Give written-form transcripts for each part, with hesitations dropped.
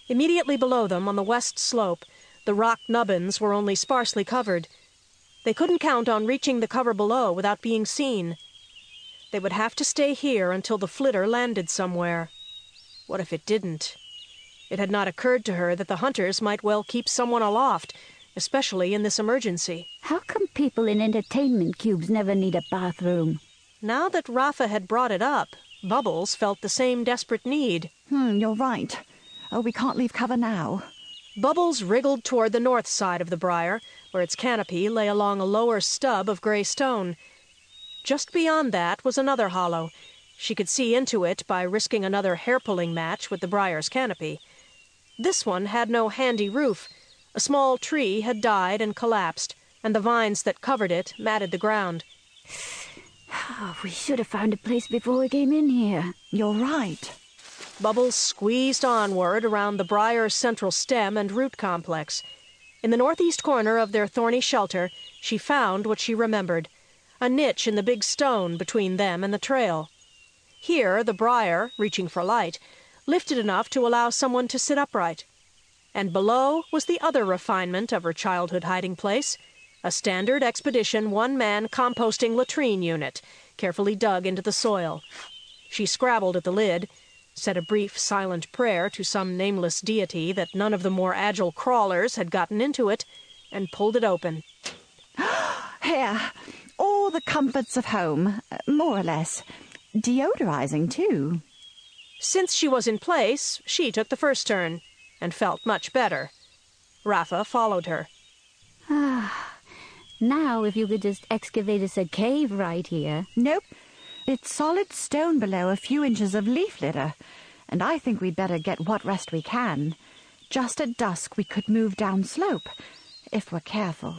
Immediately below them, on the west slope, the rock nubbins were only sparsely covered. They couldn't count on reaching the cover below without being seen. They would have to stay here until the flitter landed somewhere. What if it didn't? It had not occurred to her that the hunters might well keep someone aloft, especially in this emergency. How come people in entertainment cubes never need a bathroom? Now that Rafa had brought it up, Bubbles felt the same desperate need. You're right. Oh, we can't leave cover now. Bubbles wriggled toward the north side of the briar, where its canopy lay along a lower stub of gray stone. Just beyond that was another hollow. She could see into it by risking another hair-pulling match with the briar's canopy. This one had no handy roof. A small tree had died and collapsed, and the vines that covered it matted the ground. Oh, we should have found a place before we came in here. You're right. Bubbles squeezed onward around the briar's central stem and root complex. In the northeast corner of their thorny shelter, she found what she remembered, a niche in the big stone between them and the trail. Here, the briar, reaching for light, lifted enough to allow someone to sit upright. And below was the other refinement of her childhood hiding place, a standard expedition one-man composting latrine unit, carefully dug into the soil. She scrabbled at the lid, said a brief, silent prayer to some nameless deity that none of the more agile crawlers had gotten into it, and pulled it open. Here, all the comforts of home, more or less. Deodorizing, too. Since she was in place, she took the first turn, and felt much better. Rafa followed her. Now if you could just excavate us a cave right here. Nope. It's solid stone below a few inches of leaf litter, and I think we'd better get what rest we can. Just at dusk we could move down slope, if we're careful.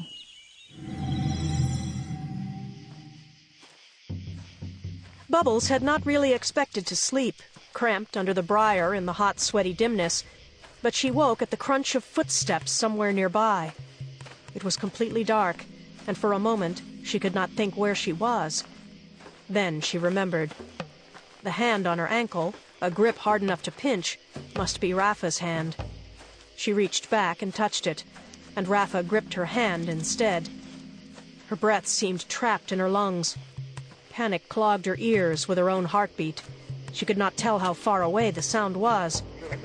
Bubbles had not really expected to sleep, cramped under the briar in the hot, sweaty dimness, but she woke at the crunch of footsteps somewhere nearby. It was completely dark, and for a moment she could not think where she was. Then she remembered. The hand on her ankle, a grip hard enough to pinch, must be Rafa's hand. She reached back and touched it, and Rafa gripped her hand instead. Her breath seemed trapped in her lungs. Panic clogged her ears with her own heartbeat. She could not tell how far away the sound was.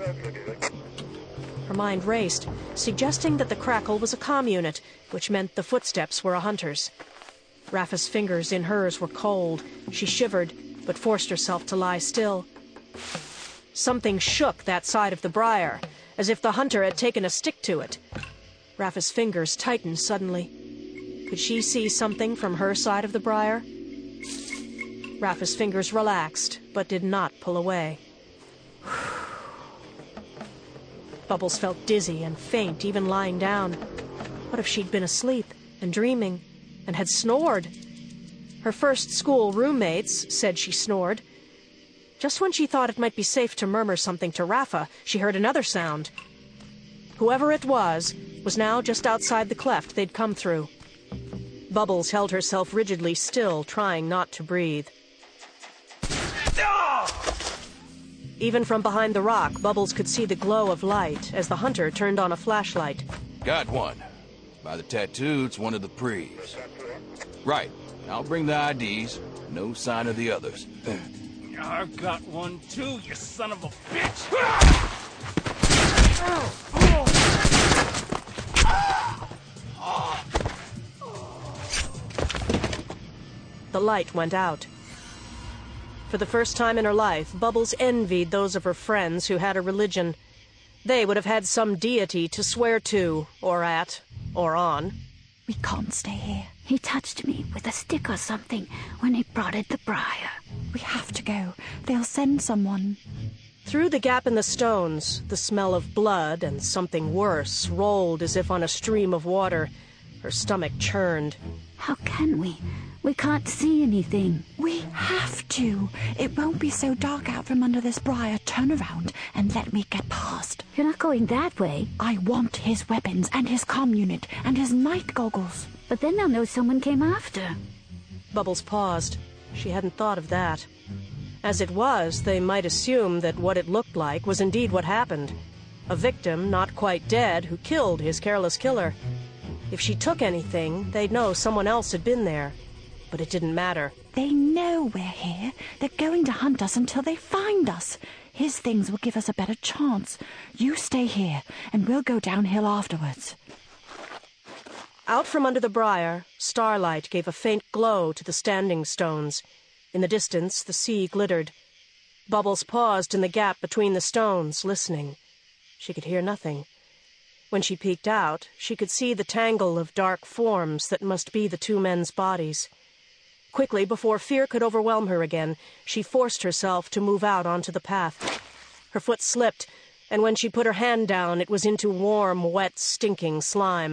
Her mind raced, suggesting that the crackle was a comm unit, which meant the footsteps were a hunter's. Rafa's fingers in hers were cold. She shivered, but forced herself to lie still. Something shook that side of the briar, as if the hunter had taken a stick to it. Rafa's fingers tightened suddenly. Could she see something from her side of the briar? Rafa's fingers relaxed, but did not pull away. Bubbles felt dizzy and faint, even lying down. What if she'd been asleep and dreaming, and had snored? Her first school roommates said she snored. Just when she thought it might be safe to murmur something to Rafa, she heard another sound. Whoever it was now just outside the cleft they'd come through. Bubbles held herself rigidly still, trying not to breathe. Even from behind the rock, Bubbles could see the glow of light as the hunter turned on a flashlight. Got one. By the tattoo, it's one of the Prees. Right. I'll bring the IDs. No sign of the others. I've got one too, you son of a bitch! The light went out. For the first time in her life, Bubbles envied those of her friends who had a religion. They would have had some deity to swear to, or at, or on. We can't stay here. He touched me with a stick or something when he prodded the briar. We have to go. They'll send someone. Through the gap in the stones, the smell of blood and something worse rolled as if on a stream of water. Her stomach churned. How can we? We can't see anything. We have to. It won't be so dark out from under this briar. Turn around and let me get past. You're not going that way. I want his weapons and his comm unit and his night goggles. But then they'll know someone came after. Bubbles paused. She hadn't thought of that. As it was, they might assume that what it looked like was indeed what happened. A victim, not quite dead, who killed his careless killer. If she took anything, they'd know someone else had been there. But it didn't matter. They know we're here. They're going to hunt us until they find us. His things will give us a better chance. You stay here, and we'll go downhill afterwards. Out from under the briar, starlight gave a faint glow to the standing stones. In the distance, the sea glittered. Bubbles paused in the gap between the stones, listening. She could hear nothing. When she peeked out, she could see the tangle of dark forms that must be the two men's bodies. Quickly, before fear could overwhelm her again, she forced herself to move out onto the path. Her foot slipped, and when she put her hand down, it was into warm, wet, stinking slime.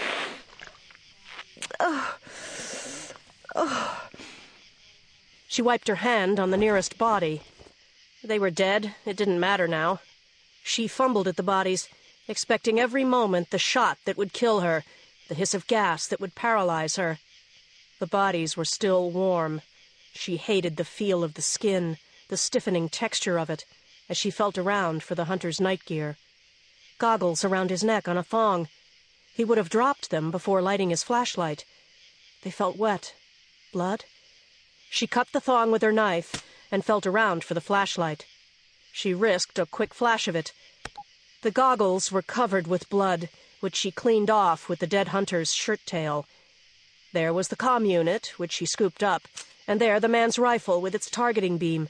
She wiped her hand on the nearest body. They were dead. It didn't matter now. She fumbled at the bodies, expecting every moment the shot that would kill her, the hiss of gas that would paralyze her. The bodies were still warm. She hated the feel of the skin, the stiffening texture of it, as she felt around for the hunter's night gear. Goggles around his neck on a thong. He would have dropped them before lighting his flashlight. They felt wet. Blood? She cut the thong with her knife and felt around for the flashlight. She risked a quick flash of it. The goggles were covered with blood, which she cleaned off with the dead hunter's shirt tail. There was the comm unit, which she scooped up, and there the man's rifle with its targeting beam.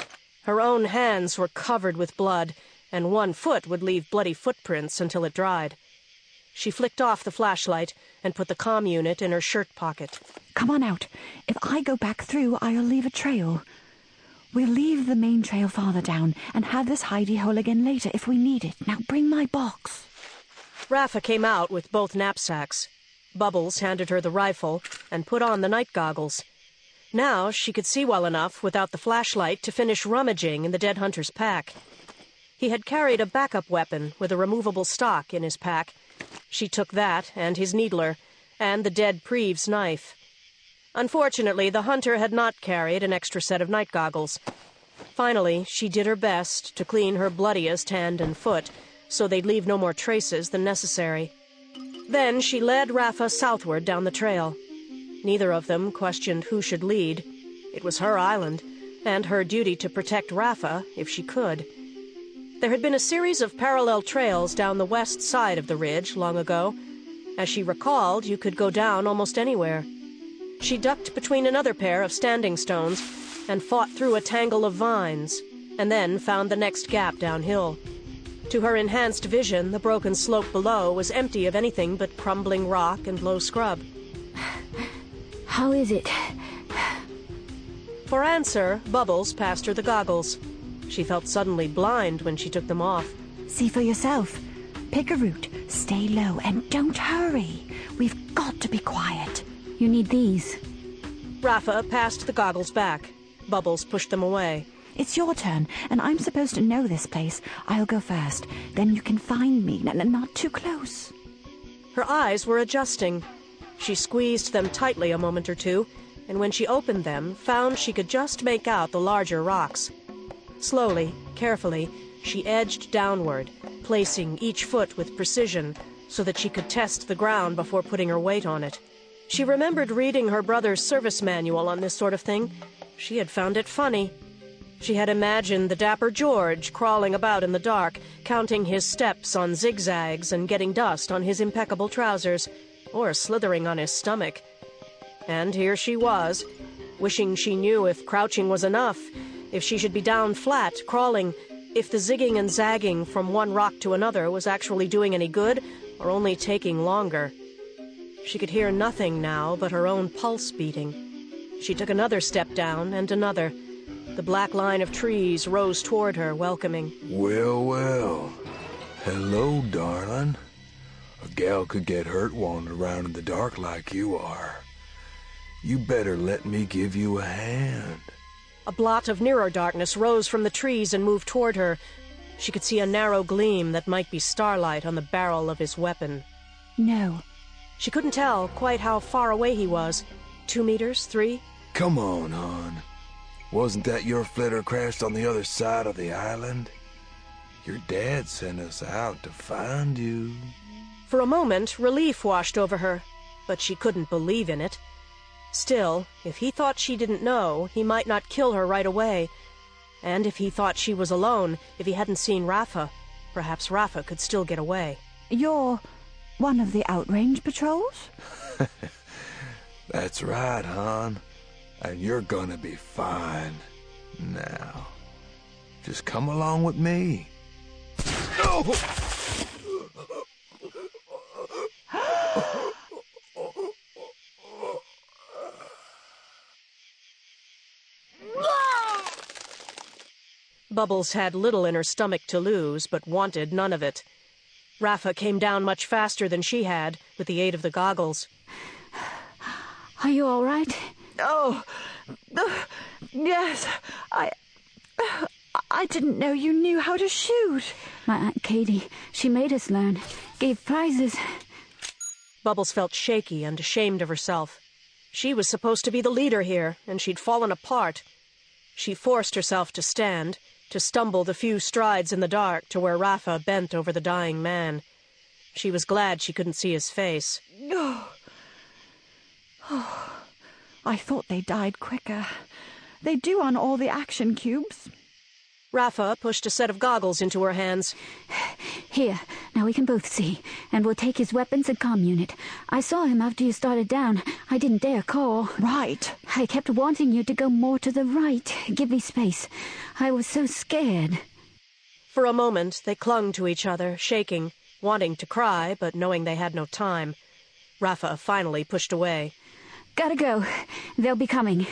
Her own hands were covered with blood, and one foot would leave bloody footprints until it dried. She flicked off the flashlight and put the comm unit in her shirt pocket. Come on out. If I go back through, I'll leave a trail. We'll leave the main trail farther down and have this hidey hole again later if we need it. Now bring my box. Rafa came out with both knapsacks. Bubbles handed her the rifle and put on the night goggles. Now she could see well enough without the flashlight to finish rummaging in the dead hunter's pack. He had carried a backup weapon with a removable stock in his pack. She took that and his needler, and the dead Preve's knife. Unfortunately, the hunter had not carried an extra set of night goggles. Finally, she did her best to clean her bloodiest hand and foot, so they'd leave no more traces than necessary. Then she led Rafa southward down the trail. Neither of them questioned who should lead. It was her island, and her duty to protect Rafa if she could. There had been a series of parallel trails down the west side of the ridge long ago. As she recalled, you could go down almost anywhere. She ducked between another pair of standing stones and fought through a tangle of vines, and then found the next gap downhill. To her enhanced vision, the broken slope below was empty of anything but crumbling rock and low scrub. How is it? For answer, Bubbles passed her the goggles. She felt suddenly blind when she took them off. See for yourself. Pick a route, stay low, and don't hurry. We've got to be quiet. You need these. Rafa passed the goggles back. Bubbles pushed them away. It's your turn, and I'm supposed to know this place. I'll go first. Then you can find me. Not too close. Her eyes were adjusting. She squeezed them tightly a moment or two, and when she opened them, found she could just make out the larger rocks. Slowly, carefully, she edged downward, placing each foot with precision so that she could test the ground before putting her weight on it. She remembered reading her brother's service manual on this sort of thing. She had found it funny. She had imagined the dapper George crawling about in the dark, counting his steps on zigzags and getting dust on his impeccable trousers, or slithering on his stomach. And here she was, wishing she knew if crouching was enough, if she should be down flat, crawling, if the zigging and zagging from one rock to another was actually doing any good, or only taking longer. She could hear nothing now but her own pulse beating. She took another step down, and another. The black line of trees rose toward her, welcoming. Well, well. Hello, darling. A gal could get hurt wandering around in the dark like you are. You better let me give you a hand. A blot of nearer darkness rose from the trees and moved toward her. She could see a narrow gleam that might be starlight on the barrel of his weapon. No. She couldn't tell quite how far away he was. 2 meters, 3? Come on, hon. Wasn't that your flitter crashed on the other side of the island? Your dad sent us out to find you. For a moment, relief washed over her, but she couldn't believe in it. Still, if he thought she didn't know, he might not kill her right away. And if he thought she was alone, if he hadn't seen Rafa, perhaps Rafa could still get away. You're one of the outrange patrols? That's right, hon. And you're gonna be fine. Now, just come along with me. Bubbles had little in her stomach to lose, but wanted none of it. Rafa came down much faster than she had, with the aid of the goggles. Are you all right? Oh, yes. I didn't know you knew how to shoot. My Aunt Katie, she made us learn. Gave prizes. Bubbles felt shaky and ashamed of herself. She was supposed to be the leader here, and she'd fallen apart. She forced herself to stand, to stumble the few strides in the dark to where Rafa bent over the dying man. She was glad she couldn't see his face. I thought they died quicker. They do on all the action cubes. Rafa pushed a set of goggles into her hands. Here, now we can both see, and we'll take his weapons and comm unit. I saw him after you started down. I didn't dare call. Right. I kept wanting you to go more to the right. Give me space. I was so scared. For a moment, they clung to each other, shaking, wanting to cry, but knowing they had no time. Rafa finally pushed away. Gotta go. They'll be coming.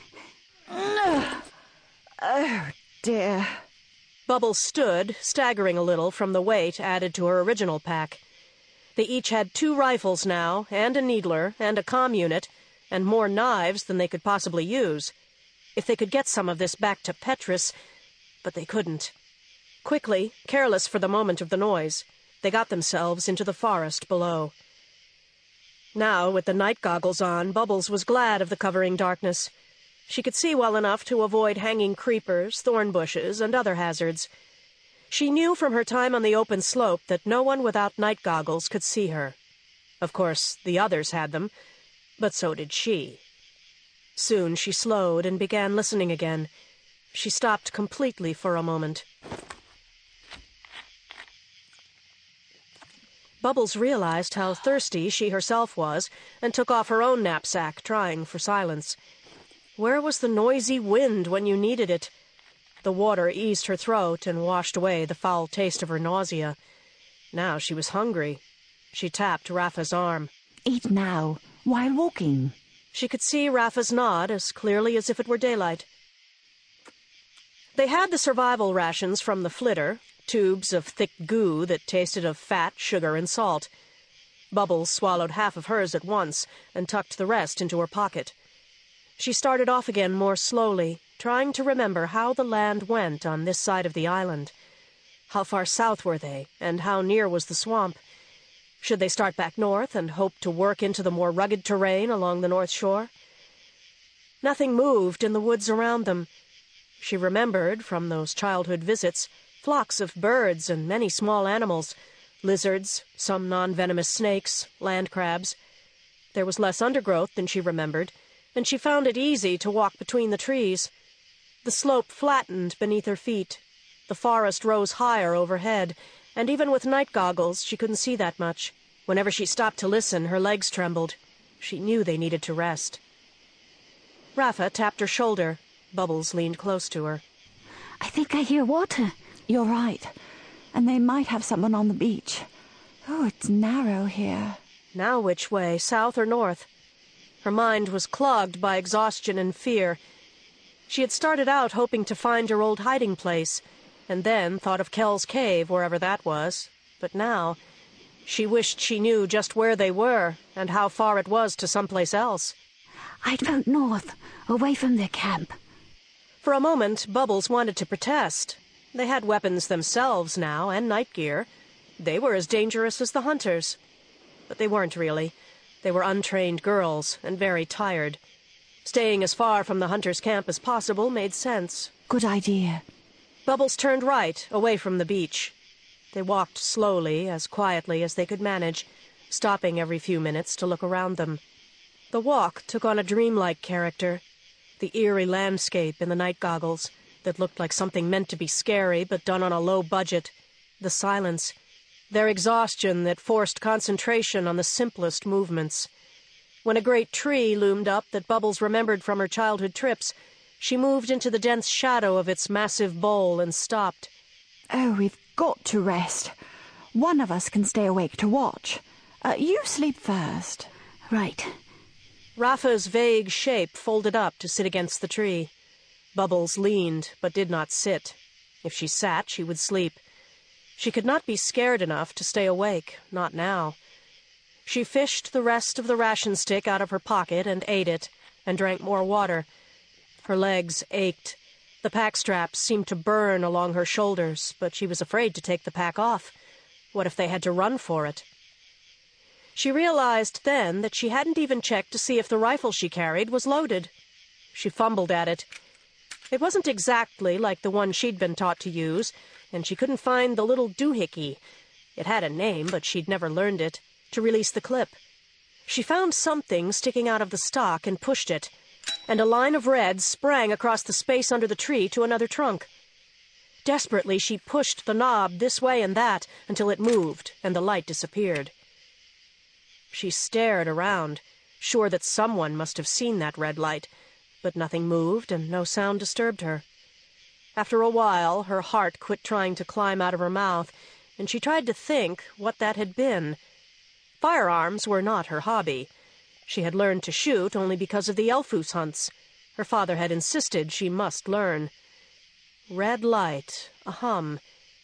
Oh, dear. Bubbles stood, staggering a little from the weight added to her original pack. They each had 2 rifles now, and a needler, and a comm unit, and more knives than they could possibly use. If they could get some of this back to Petrus, but they couldn't. Quickly, careless for the moment of the noise, they got themselves into the forest below. Now, with the night goggles on, Bubbles was glad of the covering darkness. She could see well enough to avoid hanging creepers, thorn bushes, and other hazards. She knew from her time on the open slope that no one without night goggles could see her. Of course, the others had them, but so did she. Soon she slowed and began listening again. She stopped completely for a moment. Bubbles realized how thirsty she herself was and took off her own knapsack, trying for silence. Where was the noisy wind when you needed it? The water eased her throat and washed away the foul taste of her nausea. Now she was hungry. She tapped Rafa's arm. Eat now, while walking. She could see Rafa's nod as clearly as if it were daylight. They had the survival rations from the flitter, tubes of thick goo that tasted of fat, sugar, and salt. Bubbles swallowed half of hers at once and tucked the rest into her pocket. She started off again more slowly, trying to remember how the land went on this side of the island. How far south were they, and how near was the swamp? Should they start back north and hope to work into the more rugged terrain along the north shore? Nothing moved in the woods around them. She remembered, from those childhood visits, flocks of birds and many small animals, lizards, some non-venomous snakes, land crabs. There was less undergrowth than she remembered, and she found it easy to walk between the trees. The slope flattened beneath her feet. The forest rose higher overhead, and even with night goggles she couldn't see that much. Whenever she stopped to listen, her legs trembled. She knew they needed to rest. Rafa tapped her shoulder. Bubbles leaned close to her. I think I hear water. You're right. And they might have someone on the beach. Oh, it's narrow here. Now which way, south or north? Her mind was clogged by exhaustion and fear. She had started out hoping to find her old hiding place, and then thought of Kell's cave, wherever that was. But now, she wished she knew just where they were, and how far it was to someplace else. I'd vote north, away from their camp. For a moment, Bubbles wanted to protest. They had weapons themselves now, and night gear. They were as dangerous as the hunters. But they weren't really. They were untrained girls, and very tired. Staying as far from the hunters' camp as possible made sense. Good idea. Bubbles turned right, away from the beach. They walked slowly, as quietly as they could manage, stopping every few minutes to look around them. The walk took on a dreamlike character. The eerie landscape in the night goggles that looked like something meant to be scary but done on a low budget. The silence. Their exhaustion that forced concentration on the simplest movements. When a great tree loomed up that Bubbles remembered from her childhood trips, she moved into the dense shadow of its massive bole and stopped. Oh, we've got to rest. One of us can stay awake to watch. You sleep first. Right. Rafa's vague shape folded up to sit against the tree. Bubbles leaned, but did not sit. If she sat, she would sleep. She could not be scared enough to stay awake, not now. She fished the rest of the ration stick out of her pocket and ate it, and drank more water. Her legs ached. The pack straps seemed to burn along her shoulders, but she was afraid to take the pack off. What if they had to run for it? She realized then that she hadn't even checked to see if the rifle she carried was loaded. She fumbled at it. It wasn't exactly like the one she'd been taught to use, and she couldn't find the little doohickey. It had a name, but she'd never learned it, to release the clip. She found something sticking out of the stock and pushed it, and a line of red sprang across the space under the tree to another trunk. Desperately, she pushed the knob this way and that until it moved and the light disappeared. She stared around, sure that someone must have seen that red light, but nothing moved and no sound disturbed her. After a while, her heart quit trying to climb out of her mouth, and she tried to think what that had been. Firearms were not her hobby. She had learned to shoot only because of the Elfus hunts. Her father had insisted she must learn. Red light, a hum.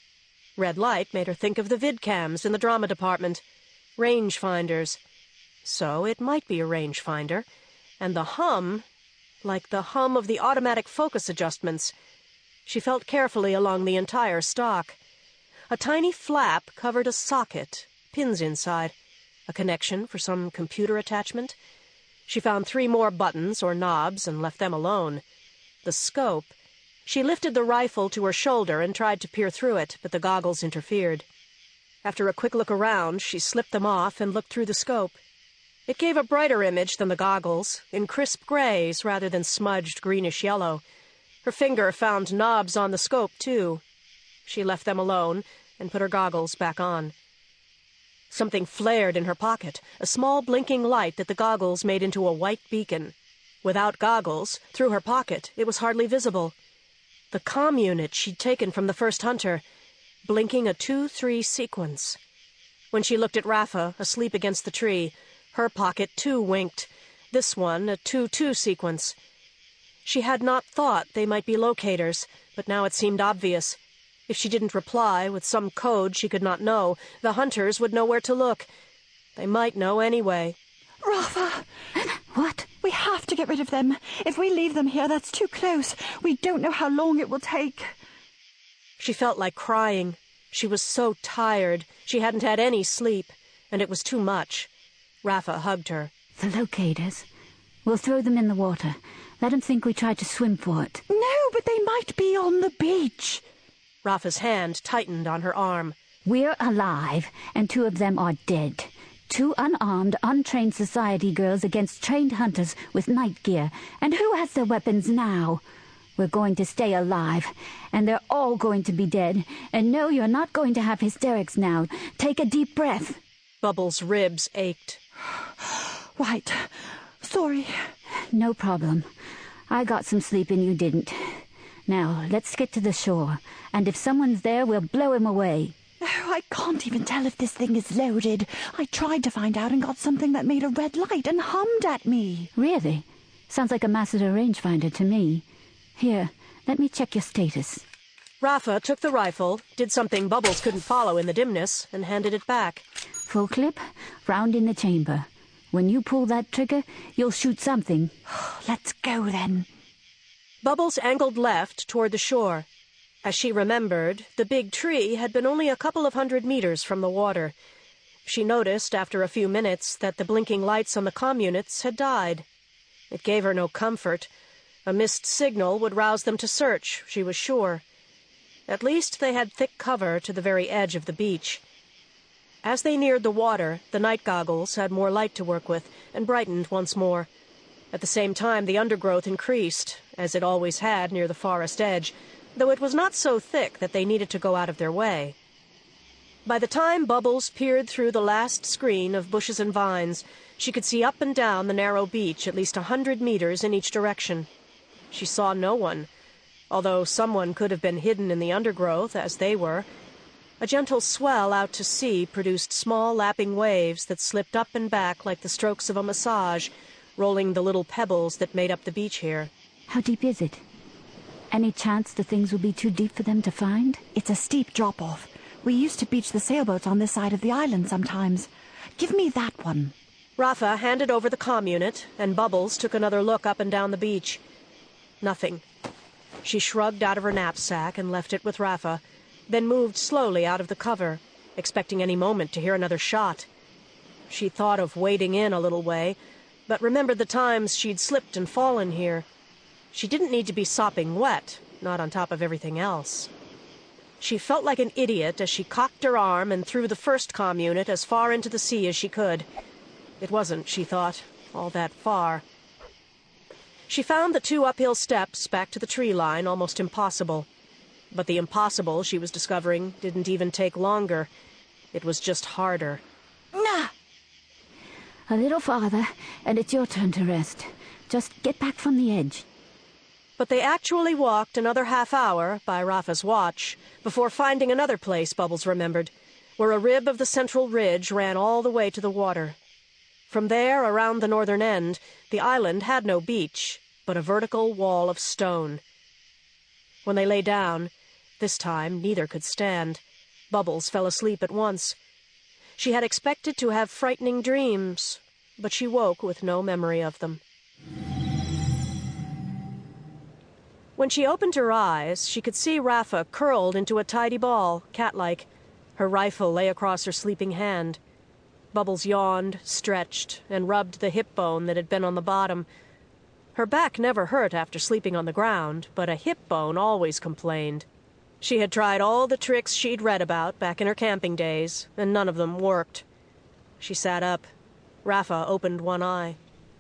Red light made her think of the vidcams in the drama department. Rangefinders. So it might be a rangefinder. And the hum, like the hum of the automatic focus adjustments. She felt carefully along the entire stock. A tiny flap covered a socket, pins inside. A connection for some computer attachment. She found 3 more buttons or knobs and left them alone. The scope. She lifted the rifle to her shoulder and tried to peer through it, but the goggles interfered. After a quick look around, she slipped them off and looked through the scope. It gave a brighter image than the goggles, in crisp grays rather than smudged greenish-yellow. Her finger found knobs on the scope, too. She left them alone and put her goggles back on. Something flared in her pocket, a small blinking light that the goggles made into a white beacon. Without goggles, through her pocket, it was hardly visible. The comm unit she'd taken from the first hunter, blinking a 2-3 sequence. When she looked at Rafa, asleep against the tree, her pocket too winked, this one a 2-2 sequence. She had not thought they might be locators, but now it seemed obvious. If she didn't reply with some code she could not know, the hunters would know where to look. They might know anyway. Rafa! What? We have to get rid of them. If we leave them here, that's too close. We don't know how long it will take. She felt like crying. She was so tired. She hadn't had any sleep, and it was too much. Rafa hugged her. The locators. We'll throw them in the water. Let them think we tried to swim for it. No, but they might be on the beach. Rafa's hand tightened on her arm. We're alive, and 2 of them are dead. 2 unarmed, untrained society girls against trained hunters with night gear. And who has their weapons now? We're going to stay alive, and they're all going to be dead. And no, you're not going to have hysterics now. Take a deep breath. Bubbles' ribs ached. Right. Sorry. No problem. I got some sleep and you didn't. Now, let's get to the shore, and if someone's there, we'll blow him away. Oh, I can't even tell if this thing is loaded. I tried to find out and got something that made a red light and hummed at me. Really? Sounds like a Masseter rangefinder to me. Here, let me check your status. Rafa took the rifle, did something Bubbles couldn't follow in the dimness, and handed it back. Full clip, round in the chamber. When you pull that trigger, you'll shoot something. Let's go, then. Bubbles angled left toward the shore. As she remembered, the big tree had been only a couple of 100 meters from the water. She noticed, after a few minutes, that the blinking lights on the comm units had died. It gave her no comfort. A missed signal would rouse them to search, she was sure. At least they had thick cover to the very edge of the beach. As they neared the water, the night goggles had more light to work with and brightened once more. At the same time, the undergrowth increased, as it always had near the forest edge, though it was not so thick that they needed to go out of their way. By the time Bubbles peered through the last screen of bushes and vines, she could see up and down the narrow beach at least 100 meters in each direction. She saw no one, although someone could have been hidden in the undergrowth, as they were. A gentle swell out to sea produced small lapping waves that slipped up and back like the strokes of a massage, rolling the little pebbles that made up the beach here. How deep is it? Any chance the things will be too deep for them to find? It's a steep drop-off. We used to beach the sailboats on this side of the island sometimes. Give me that one. Rafa handed over the comm unit, and Bubbles took another look up and down the beach. Nothing. She shrugged out of her knapsack and left it with Rafa, then moved slowly out of the cover, expecting any moment to hear another shot. She thought of wading in a little way, but remembered the times she'd slipped and fallen here. She didn't need to be sopping wet, not on top of everything else. She felt like an idiot as she cocked her arm and threw the first comm unit as far into the sea as she could. It wasn't, she thought, all that far. She found the 2 uphill steps back to the tree line almost impossible. But the impossible, she was discovering, didn't even take longer. It was just harder. Nah! A little farther, and it's your turn to rest. Just get back from the edge. But they actually walked another half hour, by Rafa's watch, before finding another place Bubbles remembered, where a rib of the central ridge ran all the way to the water. From there, around the northern end, the island had no beach, but a vertical wall of stone. When they lay down, this time neither could stand. Bubbles fell asleep at once. She had expected to have frightening dreams, but she woke with no memory of them. When she opened her eyes, she could see Rafa curled into a tidy ball, cat-like. Her rifle lay across her sleeping hand. Bubbles yawned, stretched, and rubbed the hip bone that had been on the bottom. Her back never hurt after sleeping on the ground, but a hip bone always complained. She had tried all the tricks she'd read about back in her camping days, and none of them worked. She sat up. Rafa opened one eye.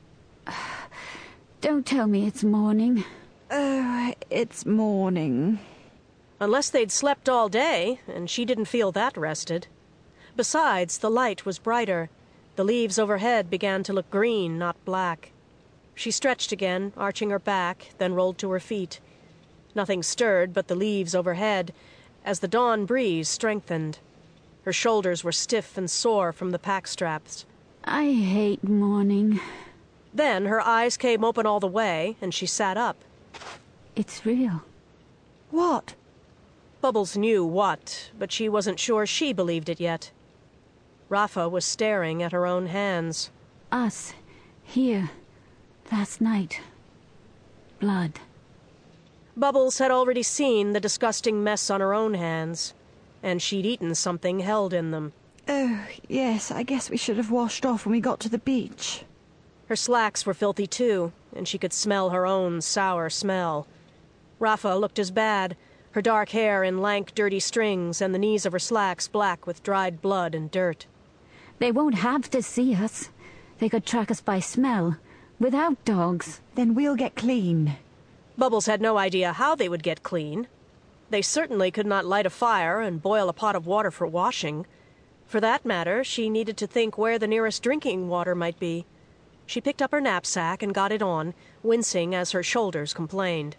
Don't tell me it's morning. It's morning. Unless they'd slept all day, and she didn't feel that rested. Besides, the light was brighter. The leaves overhead began to look green, not black. She stretched again, arching her back, then rolled to her feet. Nothing stirred but the leaves overhead, as the dawn breeze strengthened. Her shoulders were stiff and sore from the pack straps. I hate morning. Then her eyes came open all the way, and she sat up. It's real. What? Bubbles knew what, but she wasn't sure she believed it yet. Rafa was staring at her own hands. Us. Here. Last night. Blood. Bubbles had already seen the disgusting mess on her own hands, and she'd eaten something held in them. Oh, yes, I guess we should have washed off when we got to the beach. Her slacks were filthy too, and she could smell her own sour smell. Rafa looked as bad, her dark hair in lank, dirty strings, and the knees of her slacks black with dried blood and dirt. They won't have to see us. They could track us by smell. Without dogs. Then we'll get clean. Bubbles had no idea how they would get clean. They certainly could not light a fire and boil a pot of water for washing. For that matter, she needed to think where the nearest drinking water might be. She picked up her knapsack and got it on, wincing as her shoulders complained.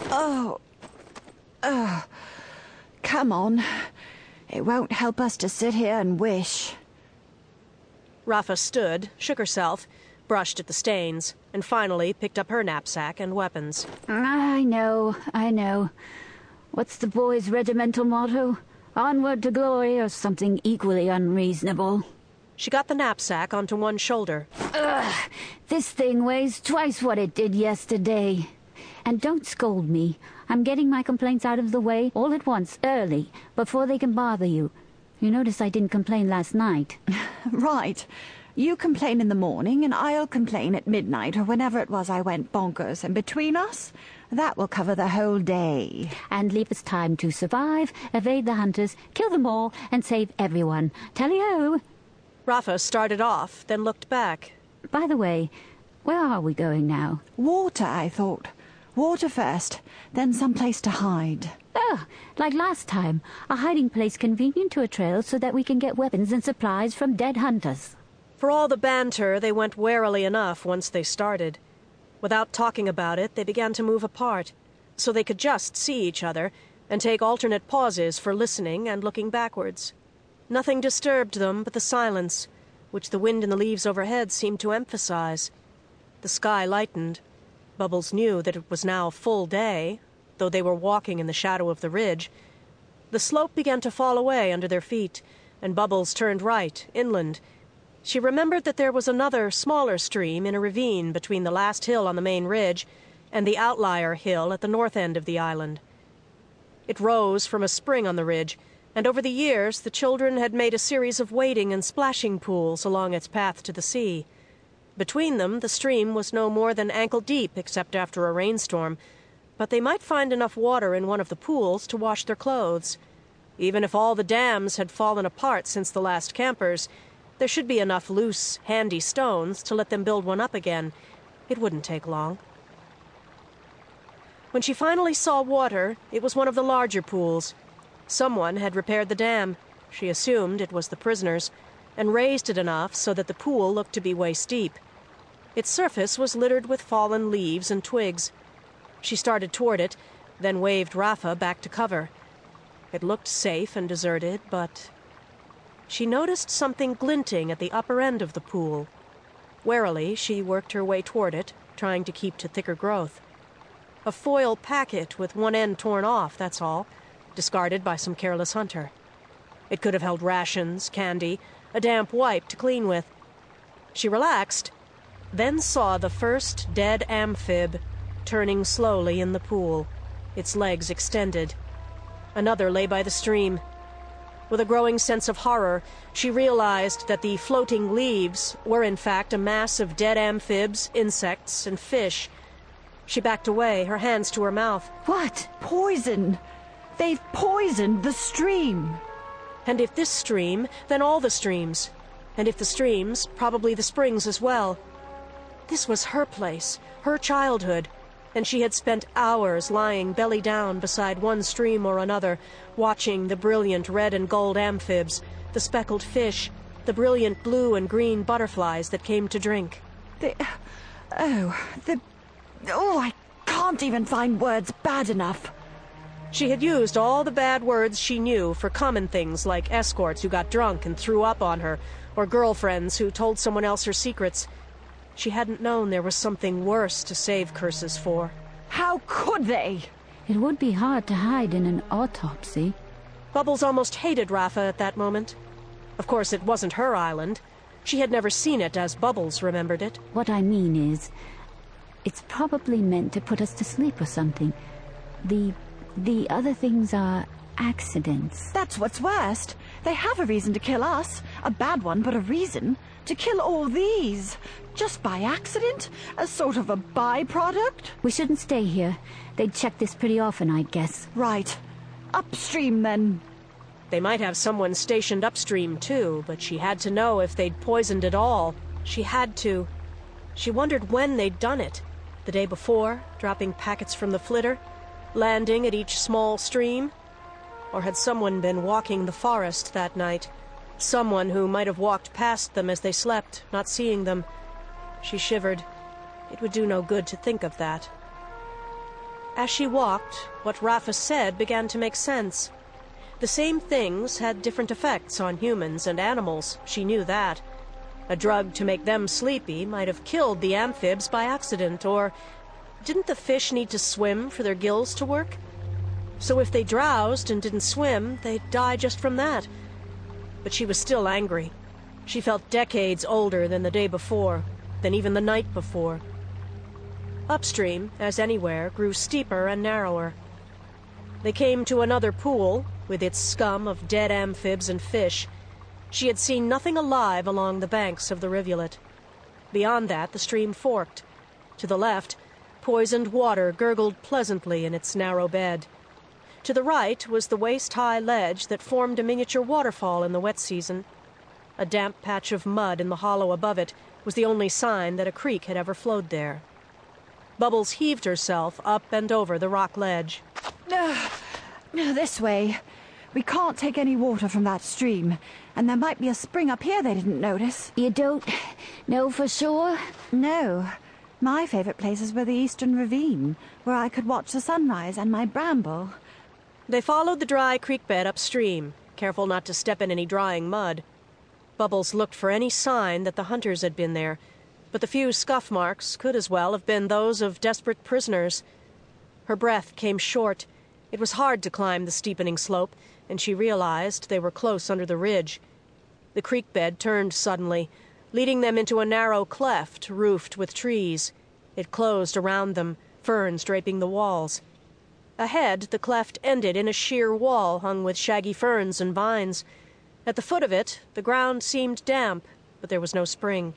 Come on. It won't help us to sit here and wish. Rafa stood, shook herself, brushed at the stains, and finally picked up her knapsack and weapons. I know. What's the boys' regimental motto? Onward to glory, or something equally unreasonable. She got the knapsack onto one shoulder. This thing weighs twice what it did yesterday. And don't scold me. I'm getting my complaints out of the way all at once, early, before they can bother you. You notice I didn't complain last night. Right. You complain in the morning, and I'll complain at midnight or whenever it was I went bonkers, and between us, that will cover the whole day. And leave us time to survive, evade the hunters, kill them all, and save everyone. Tally-ho! Rafa started off, then looked back. By the way, where are we going now? Water, I thought. Water first, then someplace to hide. Oh, like last time. A hiding place convenient to a trail so that we can get weapons and supplies from dead hunters. For all the banter, they went warily enough once they started. Without talking about it, they began to move apart, so they could just see each other and take alternate pauses for listening and looking backwards. Nothing disturbed them but the silence, which the wind in the leaves overhead seemed to emphasize. The sky lightened. Bubbles knew that it was now full day, though they were walking in the shadow of the ridge. The slope began to fall away under their feet, and Bubbles turned right, inland. She remembered that there was another, smaller stream in a ravine between the last hill on the main ridge and the outlier hill at the north end of the island. It rose from a spring on the ridge, and over the years the children had made a series of wading and splashing pools along its path to the sea. Between them, the stream was no more than ankle-deep except after a rainstorm, but they might find enough water in one of the pools to wash their clothes. Even if all the dams had fallen apart since the last campers, there should be enough loose, handy stones to let them build one up again. It wouldn't take long. When she finally saw water, it was one of the larger pools. Someone had repaired the dam. She assumed it was the prisoners, and raised it enough so that the pool looked to be waist deep. Its surface was littered with fallen leaves and twigs. She started toward it, then waved Rafa back to cover. It looked safe and deserted, but she noticed something glinting at the upper end of the pool. Warily, she worked her way toward it, trying to keep to thicker growth. A foil packet with one end torn off, that's all, discarded by some careless hunter. It could have held rations, candy, a damp wipe to clean with. She relaxed, then saw the first dead amphib turning slowly in the pool, its legs extended. Another lay by the stream. With a growing sense of horror, she realized that the floating leaves were in fact a mass of dead amphibs, insects, and fish. She backed away, her hands to her mouth. What? Poison! They've poisoned the stream! And if this stream, then all the streams. And if the streams, probably the springs as well. This was her place, her childhood, and she had spent hours lying belly down beside one stream or another, watching the brilliant red and gold amphibs, the speckled fish, the brilliant blue and green butterflies that came to drink. I can't even find words bad enough. She had used all the bad words she knew for common things like escorts who got drunk and threw up on her, or girlfriends who told someone else her secrets. She hadn't known there was something worse to save curses for. How could they? It would be hard to hide in an autopsy. Bubbles almost hated Rafa at that moment. Of course, it wasn't her island. She had never seen it as Bubbles remembered it. What I mean is, it's probably meant to put us to sleep or something. The other things are accidents. That's what's worst. They have a reason to kill us. A bad one, but a reason. To kill all these. Just by accident? A sort of a byproduct? We shouldn't stay here. They'd check this pretty often, I guess. Right. Upstream, then. They might have someone stationed upstream, too, but she had to know if they'd poisoned it all. She had to. She wondered when they'd done it. The day before, dropping packets from the flitter, landing at each small stream? Or had someone been walking the forest that night? Someone who might have walked past them as they slept, not seeing them. She shivered. It would do no good to think of that. As she walked, what Rafa said began to make sense. The same things had different effects on humans and animals, she knew that. A drug to make them sleepy might have killed the amphibs by accident, or didn't the fish need to swim for their gills to work? So if they drowsed and didn't swim, they'd die just from that. But she was still angry. She felt decades older than the day before, than even the night before. Upstream, as anywhere, grew steeper and narrower. They came to another pool, with its scum of dead amphibs and fish. She had seen nothing alive along the banks of the rivulet. Beyond that, the stream forked. To the left, poisoned water gurgled pleasantly in its narrow bed. To the right was the waist-high ledge that formed a miniature waterfall in the wet season. A damp patch of mud in the hollow above it was the only sign that a creek had ever flowed there. Bubbles heaved herself up and over the rock ledge. This way. We can't take any water from that stream, and there might be a spring up here they didn't notice. You don't know for sure? No. My favourite places were the Eastern Ravine, where I could watch the sunrise and my bramble. They followed the dry creek bed upstream, careful not to step in any drying mud. Bubbles looked for any sign that the hunters had been there, but the few scuff marks could as well have been those of desperate prisoners. Her breath came short. It was hard to climb the steepening slope, and she realized they were close under the ridge. The creek bed turned suddenly, leading them into a narrow cleft roofed with trees. It closed around them, ferns draping the walls. Ahead, the cleft ended in a sheer wall hung with shaggy ferns and vines. At the foot of it, the ground seemed damp, but there was no spring.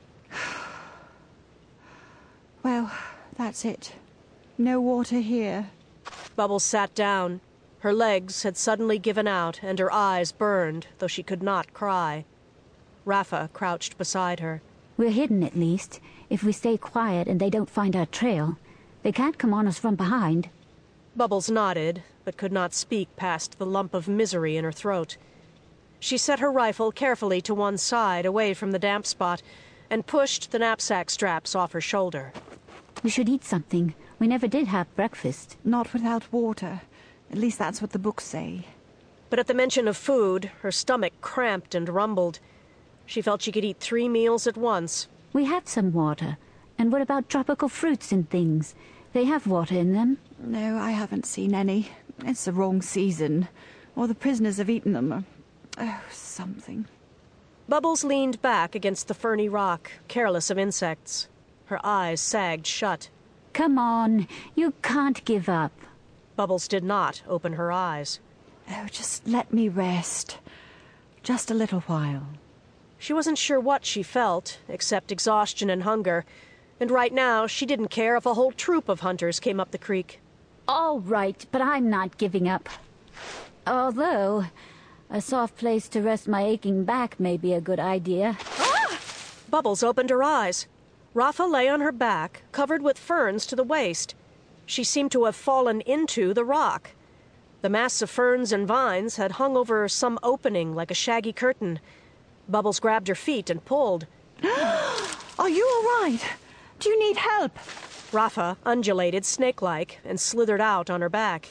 Well, that's it. No water here. Bubbles sat down. Her legs had suddenly given out, and her eyes burned, though she could not cry. Rafa crouched beside her. We're hidden at least. If we stay quiet and they don't find our trail, they can't come on us from behind. Bubbles nodded, but could not speak past the lump of misery in her throat. She set her rifle carefully to one side, away from the damp spot, and pushed the knapsack straps off her shoulder. We should eat something. We never did have breakfast. Not without water. At least that's what the books say. But at the mention of food, her stomach cramped and rumbled. She felt she could eat 3 meals at once. We had some water. And what about tropical fruits and things? They have water in them. No, I haven't seen any. It's the wrong season. Or the prisoners have eaten them. Oh, something. Bubbles leaned back against the ferny rock, careless of insects. Her eyes sagged shut. Come on, you can't give up. Bubbles did not open her eyes. Oh, just let me rest. Just a little while. She wasn't sure what she felt, except exhaustion and hunger, and right now she didn't care if a whole troop of hunters came up the creek. All right, but I'm not giving up. Although, a soft place to rest my aching back may be a good idea. Ah! Bubbles opened her eyes. Rafa lay on her back, covered with ferns to the waist. She seemed to have fallen into the rock. The mass of ferns and vines had hung over some opening like a shaggy curtain. Bubbles grabbed her feet and pulled. Are you all right? Do you need help? Rafa undulated snake-like and slithered out on her back.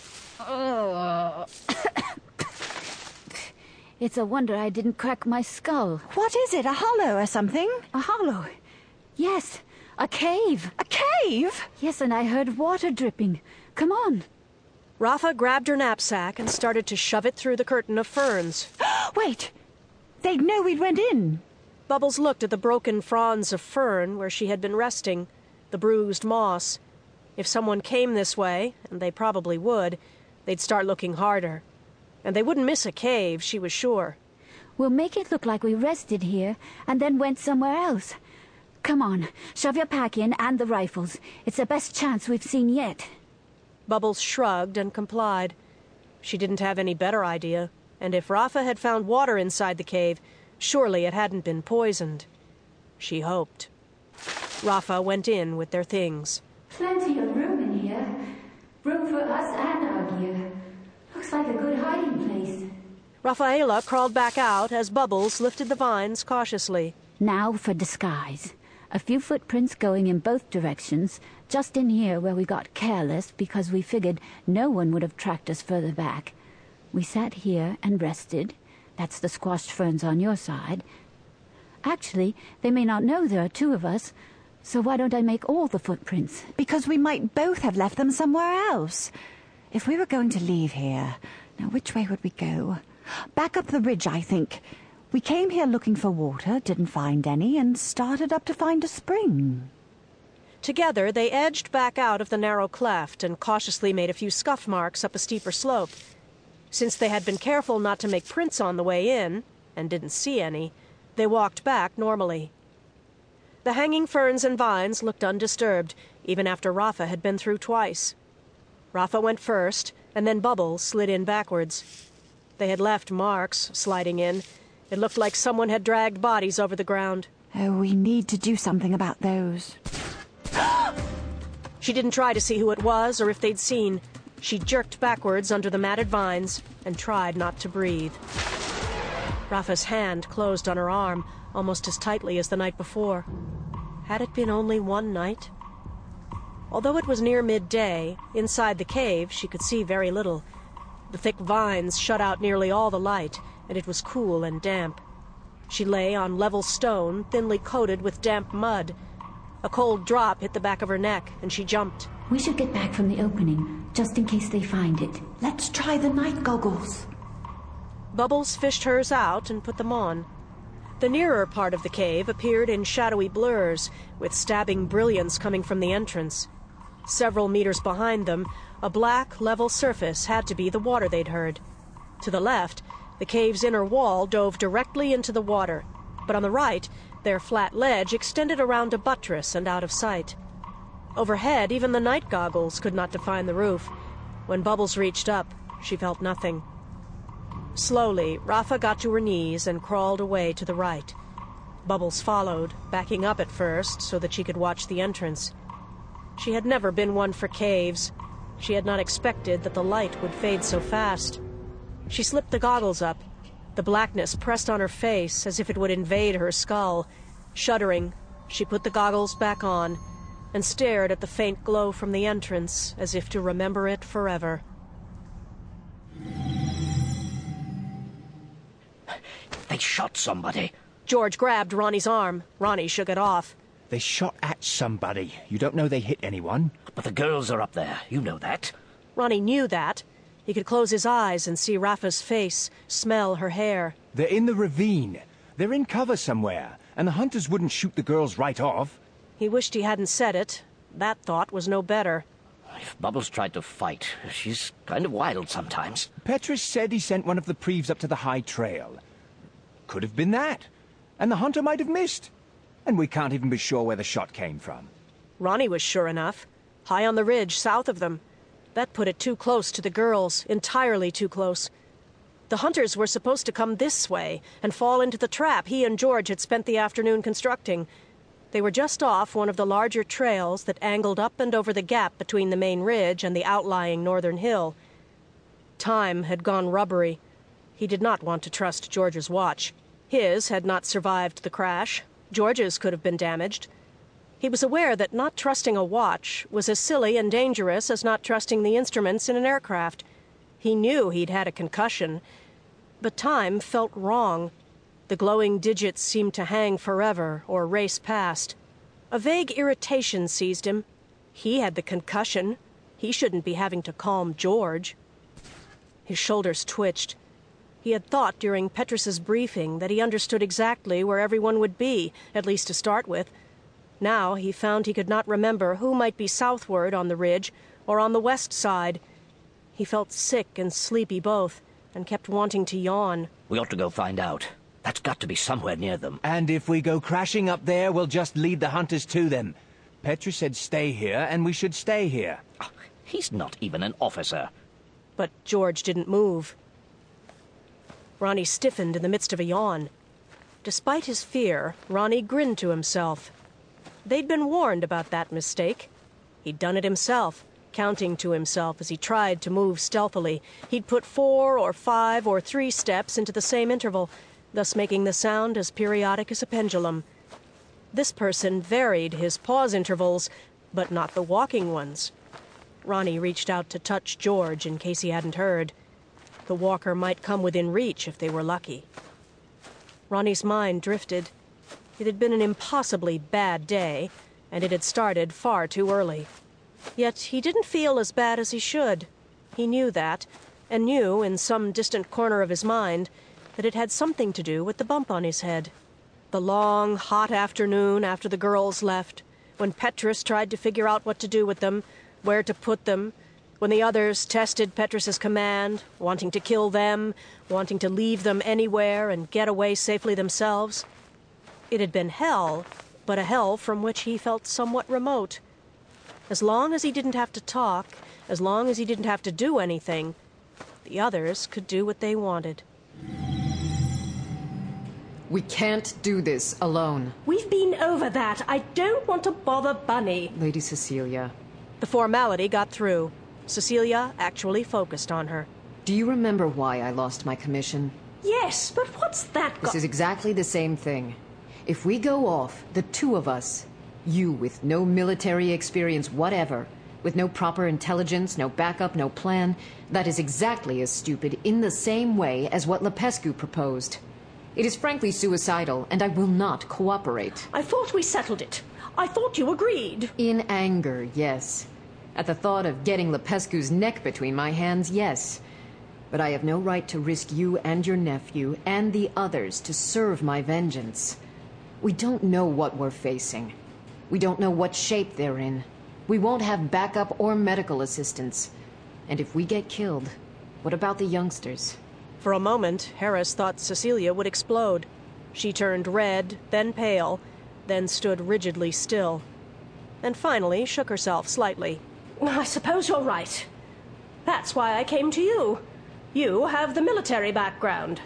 It's a wonder I didn't crack my skull. What is it, a hollow or something? A hollow? Yes, a cave. A cave? Yes, and I heard water dripping. Come on. Rafa grabbed her knapsack and started to shove it through the curtain of ferns. Wait! They'd know we'd went in. Bubbles looked at the broken fronds of fern where she had been resting, the bruised moss. If someone came this way, and they probably would, they'd start looking harder. And they wouldn't miss a cave, she was sure. We'll make it look like we rested here and then went somewhere else. Come on, shove your pack in and the rifles. It's the best chance we've seen yet. Bubbles shrugged and complied. She didn't have any better idea, and if Rafa had found water inside the cave, surely it hadn't been poisoned. She hoped. Rafa went in with their things. Plenty of room in here. Room for us and our gear. Looks like a good hiding place. Rafaela crawled back out as Bubbles lifted the vines cautiously. Now for disguise. A few footprints going in both directions, just in here where we got careless because we figured no one would have tracked us further back. We sat here and rested. That's the squashed ferns on your side. Actually, they may not know there are 2 of us, so why don't I make all the footprints? Because we might both have left them somewhere else. If we were going to leave here, now which way would we go? Back up the ridge, I think. We came here looking for water, didn't find any, and started up to find a spring. Together, they edged back out of the narrow cleft and cautiously made a few scuff marks up a steeper slope. Since they had been careful not to make prints on the way in, and didn't see any, they walked back normally. The hanging ferns and vines looked undisturbed, even after Rafa had been through twice. Rafa went first, and then Bubbles slid in backwards. They had left marks sliding in. It looked like someone had dragged bodies over the ground. Oh, we need to do something about those. She didn't try to see who it was or if they'd seen. She jerked backwards under the matted vines and tried not to breathe. Rafa's hand closed on her arm almost as tightly as the night before. Had it been only one night? Although it was near midday, inside the cave she could see very little. The thick vines shut out nearly all the light, and it was cool and damp. She lay on level stone, thinly coated with damp mud. A cold drop hit the back of her neck, and she jumped. We should get back from the opening, just in case they find it. Let's try the night goggles. Bubbles fished hers out and put them on. The nearer part of the cave appeared in shadowy blurs, with stabbing brilliance coming from the entrance. Several meters behind them, a black, level surface had to be the water they'd heard. To the left, the cave's inner wall dove directly into the water, but on the right, their flat ledge extended around a buttress and out of sight. Overhead, even the night goggles could not define the roof. When Bubbles reached up, she felt nothing. Slowly, Rafa got to her knees and crawled away to the right. Bubbles followed, backing up at first so that she could watch the entrance. She had never been one for caves. She had not expected that the light would fade so fast. She slipped the goggles up. The blackness pressed on her face as if it would invade her skull. Shuddering, she put the goggles back on and stared at the faint glow from the entrance as if to remember it forever. They shot somebody. George grabbed Ronnie's arm. Ronnie shook it off. They shot at somebody. You don't know they hit anyone? But the girls are up there. You know that. Ronnie knew that. He could close his eyes and see Rafa's face, smell her hair. They're in the ravine. They're in cover somewhere, and the hunters wouldn't shoot the girls right off. He wished he hadn't said it. That thought was no better. If Bubbles tried to fight, she's kind of wild sometimes. Petrus said he sent one of the Preves up to the high trail. Could have been that. And the hunter might have missed. And we can't even be sure where the shot came from. Ronnie was sure enough. High on the ridge south of them. That put it too close to the girls, entirely too close. The hunters were supposed to come this way and fall into the trap he and George had spent the afternoon constructing. They were just off one of the larger trails that angled up and over the gap between the main ridge and the outlying northern hill. Time had gone rubbery. He did not want to trust George's watch. His had not survived the crash. George's could have been damaged. He was aware that not trusting a watch was as silly and dangerous as not trusting the instruments in an aircraft. He knew he'd had a concussion, but time felt wrong. The glowing digits seemed to hang forever or race past. A vague irritation seized him. He had the concussion. He shouldn't be having to calm George. His shoulders twitched. He had thought during Petrus's briefing that he understood exactly where everyone would be, at least to start with. Now he found he could not remember who might be southward on the ridge or on the west side. He felt sick and sleepy both, and kept wanting to yawn. We ought to go find out. That's got to be somewhere near them. And if we go crashing up there, we'll just lead the hunters to them. Petrus said stay here, and we should stay here. He's not even an officer. But George didn't move. Ronnie stiffened in the midst of a yawn. Despite his fear, Ronnie grinned to himself. They'd been warned about that mistake. He'd done it himself, counting to himself as he tried to move stealthily. He'd put 4 or 5 or 3 steps into the same interval, thus making the sound as periodic as a pendulum. This person varied his pause intervals, but not the walking ones. Ronnie reached out to touch George in case he hadn't heard. The walker might come within reach if they were lucky. Ronnie's mind drifted. It had been an impossibly bad day, and it had started far too early. Yet he didn't feel as bad as he should. He knew that, and knew in some distant corner of his mind that it had something to do with the bump on his head. The long, hot afternoon after the girls left, when Petrus tried to figure out what to do with them, where to put them, When the others tested Petrus's command, wanting to kill them, wanting to leave them anywhere and get away safely themselves, it had been hell, but a hell from which he felt somewhat remote. As long as he didn't have to talk, as long as he didn't have to do anything, the others could do what they wanted. We can't do this alone. We've been over that. I don't want to bother Bunny. Lady Cecilia. The formality got through. Cecilia actually focused on her. Do you remember why I lost my commission? Yes, but what's that This is exactly the same thing. If we go off, the two of us, you with no military experience whatever, with no proper intelligence, no backup, no plan, that is exactly as stupid in the same way as what Lepescu proposed. It is frankly suicidal, and I will not cooperate. I thought we settled it. I thought you agreed. In anger, yes. At the thought of getting Lepescu's neck between my hands, yes. But I have no right to risk you and your nephew and the others to serve my vengeance. We don't know what we're facing. We don't know what shape they're in. We won't have backup or medical assistance. And if we get killed, what about the youngsters? For a moment, Harris thought Cecilia would explode. She turned red, then pale, then stood rigidly still. And finally shook herself slightly. I suppose you're right. That's why I came to you. You have the military background.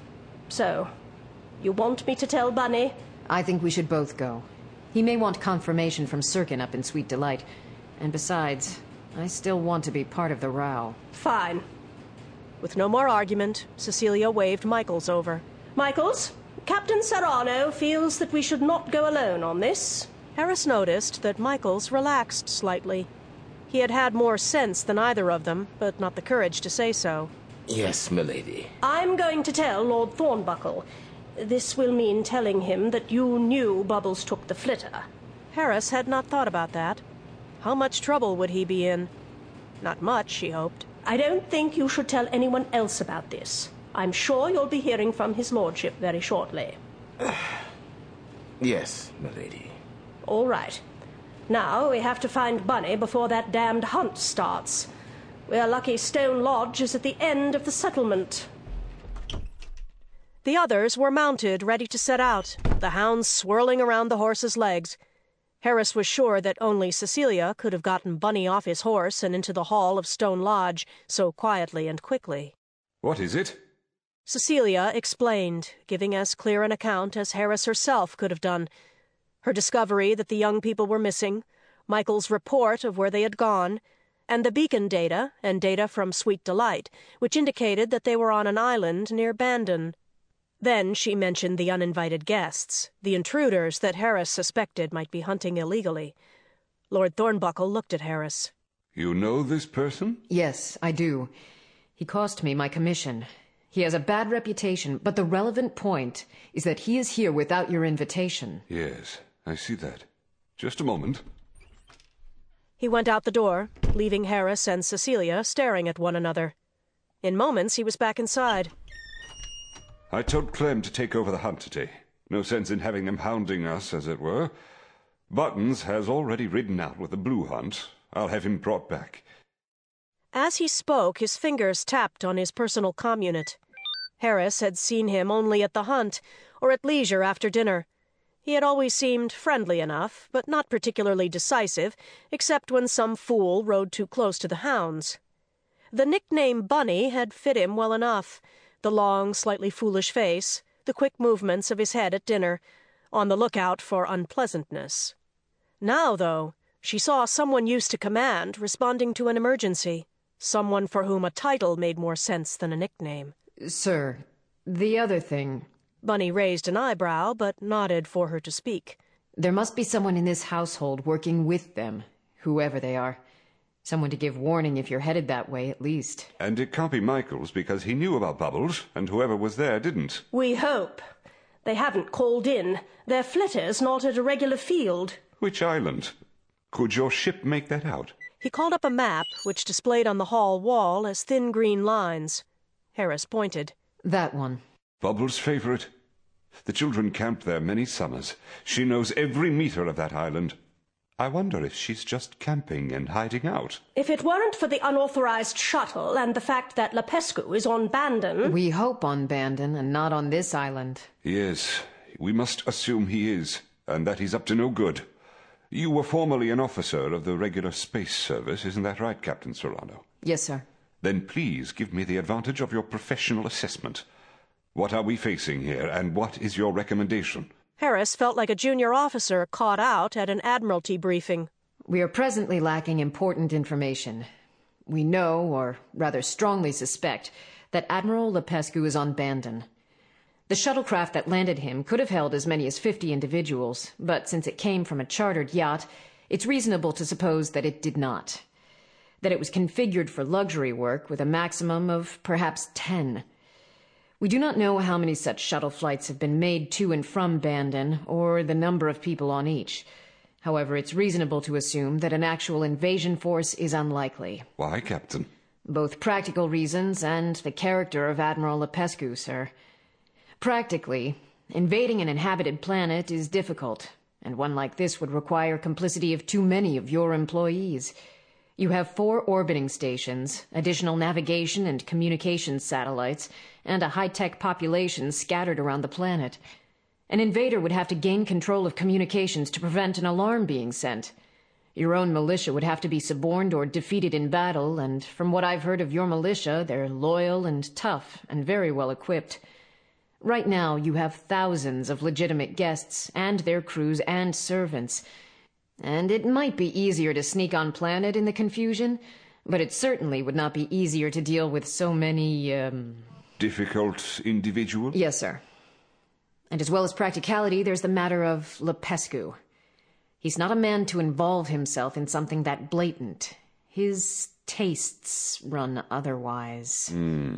So, you want me to tell Bunny? I think we should both go. He may want confirmation from Sirkin up in Sweet Delight. And besides, I still want to be part of the row. Fine. With no more argument, Cecilia waved Michaels over. Michaels, Captain Serrano feels that we should not go alone on this. Harris noticed that Michaels relaxed slightly. He had had more sense than either of them, but not the courage to say so. Yes, milady. I'm going to tell Lord Thornbuckle. This will mean telling him that you knew Bubbles took the flitter. Harris had not thought about that. How much trouble would he be in? Not much, she hoped. I don't think you should tell anyone else about this. I'm sure you'll be hearing from his lordship very shortly. Yes, milady. All right. Now we have to find Bunny before that damned hunt starts. We're lucky Stone Lodge is at the end of the settlement. The others were mounted, ready to set out, the hounds swirling around the horses' legs. Harris was sure that only Cecilia could have gotten Bunny off his horse and into the hall of Stone Lodge so quietly and quickly. What is it? Cecilia explained, giving as clear an account as Harris herself could have done. Her discovery that the young people were missing, Michael's report of where they had gone, and the beacon data and data from Sweet Delight, which indicated that they were on an island near Bandon. Then she mentioned the uninvited guests, the intruders that Harris suspected might be hunting illegally. Lord Thornbuckle looked at Harris. You know this person? Yes, I do. He cost me my commission. He has a bad reputation, but the relevant point is that he is here without your invitation. Yes, I see that. Just a moment. He went out the door, leaving Harris and Cecilia staring at one another. In moments, he was back inside. I told Clem to take over the hunt today. No sense in having them hounding us, as it were. Buttons has already ridden out with the Blue Hunt. I'll have him brought back. As he spoke, his fingers tapped on his personal communit. Harris had seen him only at the hunt, or at leisure after dinner. He had always seemed friendly enough, but not particularly decisive, except when some fool rode too close to the hounds. The nickname Bunny had fit him well enough. The long, slightly foolish face, the quick movements of his head at dinner, on the lookout for unpleasantness. Now, though, she saw someone used to command responding to an emergency, someone for whom a title made more sense than a nickname. Sir, the other thing... Bunny raised an eyebrow, but nodded for her to speak. There must be someone in this household working with them, whoever they are. Someone to give warning if you're headed that way, at least. And it can't be Michaels, because he knew about Bubbles, and whoever was there didn't. We hope. They haven't called in. Their flitter's not at a regular field. Which island? Could your ship make that out? He called up a map, which displayed on the hall wall as thin green lines. Harris pointed. That one. Bubbles' favorite. The children camped there many summers. She knows every meter of that island. I wonder if she's just camping and hiding out. If it weren't for the unauthorized shuttle and the fact that Lepescu is on Bandon... We hope on Bandon and not on this island. Yes, we must assume he is, and that he's up to no good. You were formerly an officer of the regular space service, isn't that right, Captain Serrano? Yes, sir. Then please give me the advantage of your professional assessment. What are we facing here, and what is your recommendation? Harris felt like a junior officer caught out at an Admiralty briefing. We are presently lacking important information. We know, or rather strongly suspect, that Admiral Lepescu is on Bandon. The shuttlecraft that landed him could have held as many as 50 individuals, but since it came from a chartered yacht, it's reasonable to suppose that it did not. That it was configured for luxury work with a maximum of perhaps 10. We do not know how many such shuttle flights have been made to and from Bandon, or the number of people on each. However, it's reasonable to assume that an actual invasion force is unlikely. Why, Captain? Both practical reasons and the character of Admiral Lepescu, sir. Practically, invading an inhabited planet is difficult, and one like this would require complicity of too many of your employees. You have 4 orbiting stations, additional navigation and communications satellites, and a high-tech population scattered around the planet. An invader would have to gain control of communications to prevent an alarm being sent. Your own militia would have to be suborned or defeated in battle, and from what I've heard of your militia, they're loyal and tough and very well equipped. Right now, you have thousands of legitimate guests and their crews and servants. And it might be easier to sneak on planet in the confusion, but it certainly would not be easier to deal with so many, Difficult individuals? Yes, sir. And as well as practicality, there's the matter of Lepescu. He's not a man to involve himself in something that blatant. His tastes run otherwise.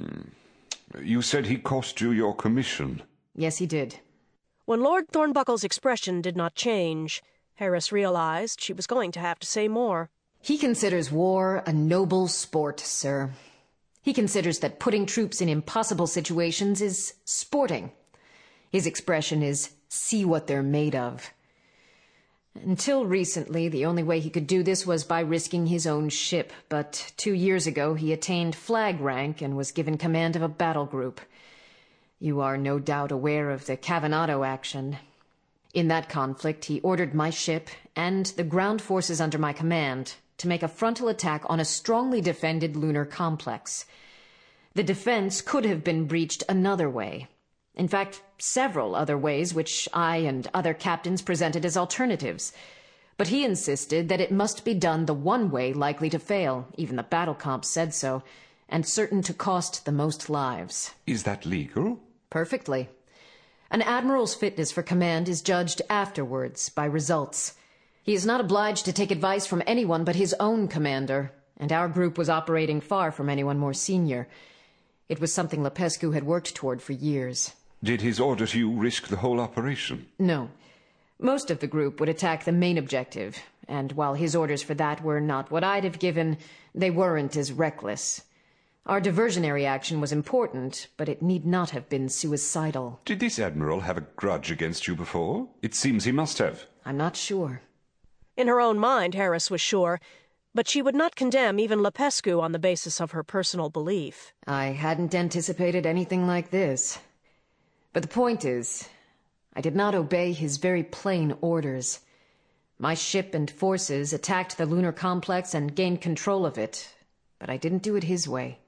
You said he cost you your commission. Yes, he did. When Lord Thornbuckle's expression did not change, Harris realized she was going to have to say more. He considers war a noble sport, sir. He considers that putting troops in impossible situations is sporting. His expression is, see what they're made of. Until recently, the only way he could do this was by risking his own ship, but 2 years ago he attained flag rank and was given command of a battle group. You are no doubt aware of the Cavanado action. In that conflict, he ordered my ship and the ground forces under my command to make a frontal attack on a strongly defended lunar complex. The defense could have been breached another way. In fact, several other ways which I and other captains presented as alternatives. But he insisted that it must be done the one way likely to fail, even the battle comp said so, and certain to cost the most lives. Is that legal? Perfectly. An admiral's fitness for command is judged afterwards by results. He is not obliged to take advice from anyone but his own commander, and our group was operating far from anyone more senior. It was something Lepescu had worked toward for years. Did his order to you risk the whole operation? No. Most of the group would attack the main objective, and while his orders for that were not what I'd have given, they weren't as reckless. Our diversionary action was important, but it need not have been suicidal. Did this admiral have a grudge against you before? It seems he must have. I'm not sure. In her own mind, Harris was sure, but she would not condemn even Lepescu on the basis of her personal belief. I hadn't anticipated anything like this. But the point is, I did not obey his very plain orders. My ship and forces attacked the lunar complex and gained control of it, but I didn't do it his way.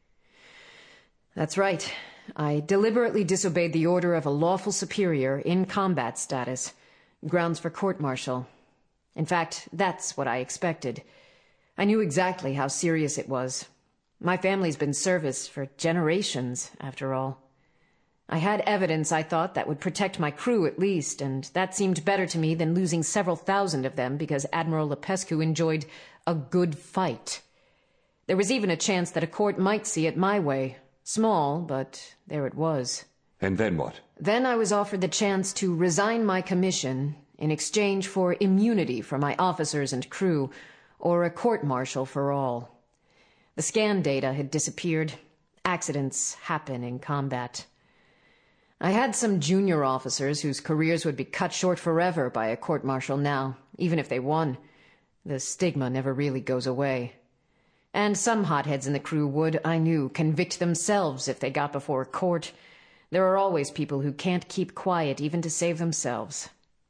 That's right. I deliberately disobeyed the order of a lawful superior in combat status, grounds for court-martial. In fact, that's what I expected. I knew exactly how serious it was. My family's been service for generations, after all. I had evidence, I thought, that would protect my crew at least, and that seemed better to me than losing several thousand of them because Admiral Lepescu enjoyed a good fight. There was even a chance that a court might see it my way. Small, but there it was. And then what? Then I was offered the chance to resign my commission in exchange for immunity for my officers and crew, or a court-martial for all. The scan data had disappeared. Accidents happen in combat. I had some junior officers whose careers would be cut short forever by a court-martial now, even if they won. The stigma never really goes away. And some hotheads in the crew would, I knew, convict themselves if they got before a court. There are always people who can't keep quiet even to save themselves.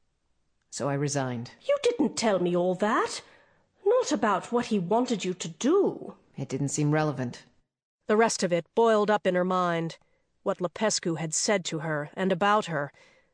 So I resigned. You didn't tell me all that. Not about what he wanted you to do. It didn't seem relevant. The rest of it boiled up in her mind. What Lupescu had said to her and about her.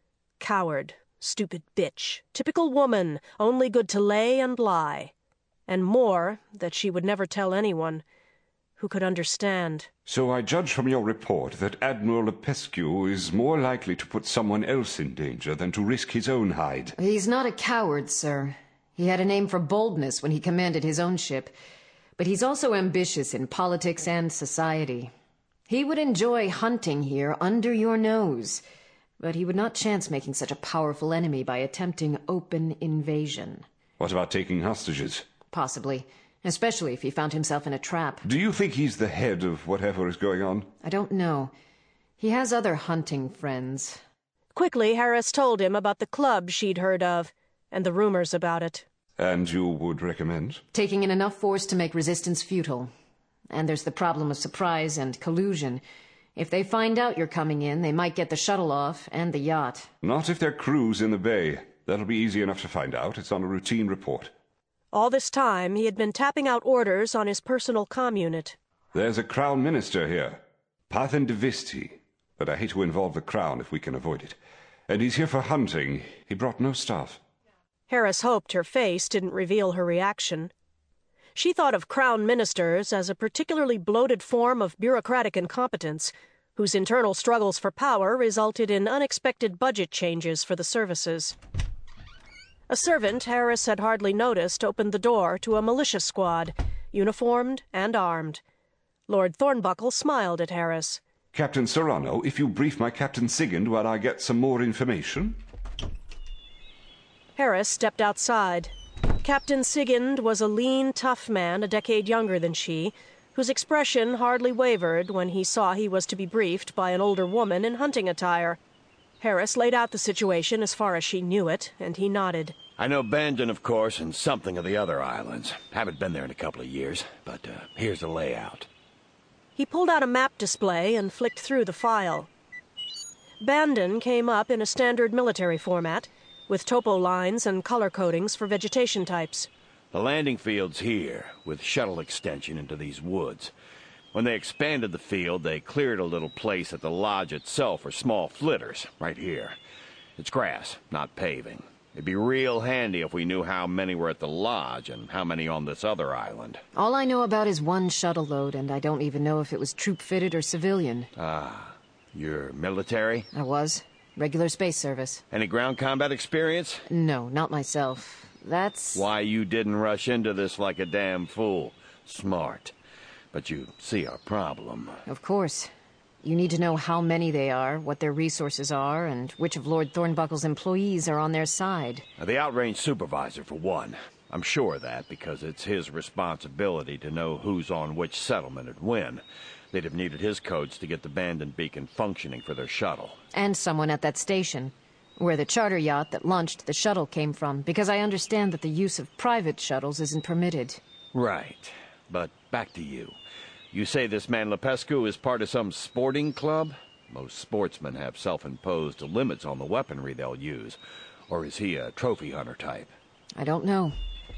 Coward, stupid bitch, typical woman, only good to lay and lie. And more, that she would never tell anyone. Who could understand? So I judge from your report that Admiral Lupescu is more likely to put someone else in danger than to risk his own hide. He's not a coward, sir. He had a name for boldness when he commanded his own ship. But he's also ambitious in politics and society. He would enjoy hunting here under your nose, but he would not chance making such a powerful enemy by attempting open invasion. What about taking hostages? Possibly, especially if he found himself in a trap. Do you think he's the head of whatever is going on? I don't know. He has other hunting friends. Quickly, Harris told him about the club she'd heard of, and the rumors about it. And you would recommend? Taking in enough force to make resistance futile. And there's the problem of surprise and collusion. If they find out you're coming in, they might get the shuttle off and the yacht. Not if there are crews in the bay. That'll be easy enough to find out. It's on a routine report. All this time, he had been tapping out orders on his personal comm unit. There's a Crown Minister here. Pathan Devisti. But I hate to involve the Crown if we can avoid it. And he's here for hunting. He brought no staff. Harris hoped her face didn't reveal her reaction. She thought of Crown Ministers as a particularly bloated form of bureaucratic incompetence, whose internal struggles for power resulted in unexpected budget changes for the services. A servant Harris had hardly noticed opened the door to a militia squad, uniformed and armed. Lord Thornbuckle smiled at Harris. Captain Serrano, if you brief my Captain Sigand while I get some more information. Harris stepped outside. Captain Sigand was a lean, tough man a decade younger than she, whose expression hardly wavered when he saw he was to be briefed by an older woman in hunting attire. Harris laid out the situation as far as she knew it, and he nodded. I know Bandon, of course, and something of the other islands. Haven't been there in a couple of years, but here's the layout. He pulled out a map display and flicked through the file. Bandon came up in a standard military format, with topo lines and color codings for vegetation types. The landing field's here, with shuttle extension into these woods. When they expanded the field, they cleared a little place at the lodge itself for small flitters, right here. It's grass, not paving. It'd be real handy if we knew how many were at the lodge and how many on this other island. All I know about is one shuttle load, and I don't even know if it was troop-fitted or civilian. Ah, you're military? I was. Regular space service. Any ground combat experience? No, not myself. That's why you didn't rush into this like a damn fool. Smart. But you see our problem. Of course. You need to know how many they are, what their resources are, and which of Lord Thornbuckle's employees are on their side. The outrange supervisor, for one. I'm sure of that because it's his responsibility to know who's on which settlement and when. They'd have needed his codes to get the Bandon beacon functioning for their shuttle. And someone at that station, where the charter yacht that launched the shuttle came from, because I understand that the use of private shuttles isn't permitted. Right. But back to you. You say this man Lupescu is part of some sporting club? Most sportsmen have self-imposed limits on the weaponry they'll use. Or is he a trophy hunter type? I don't know.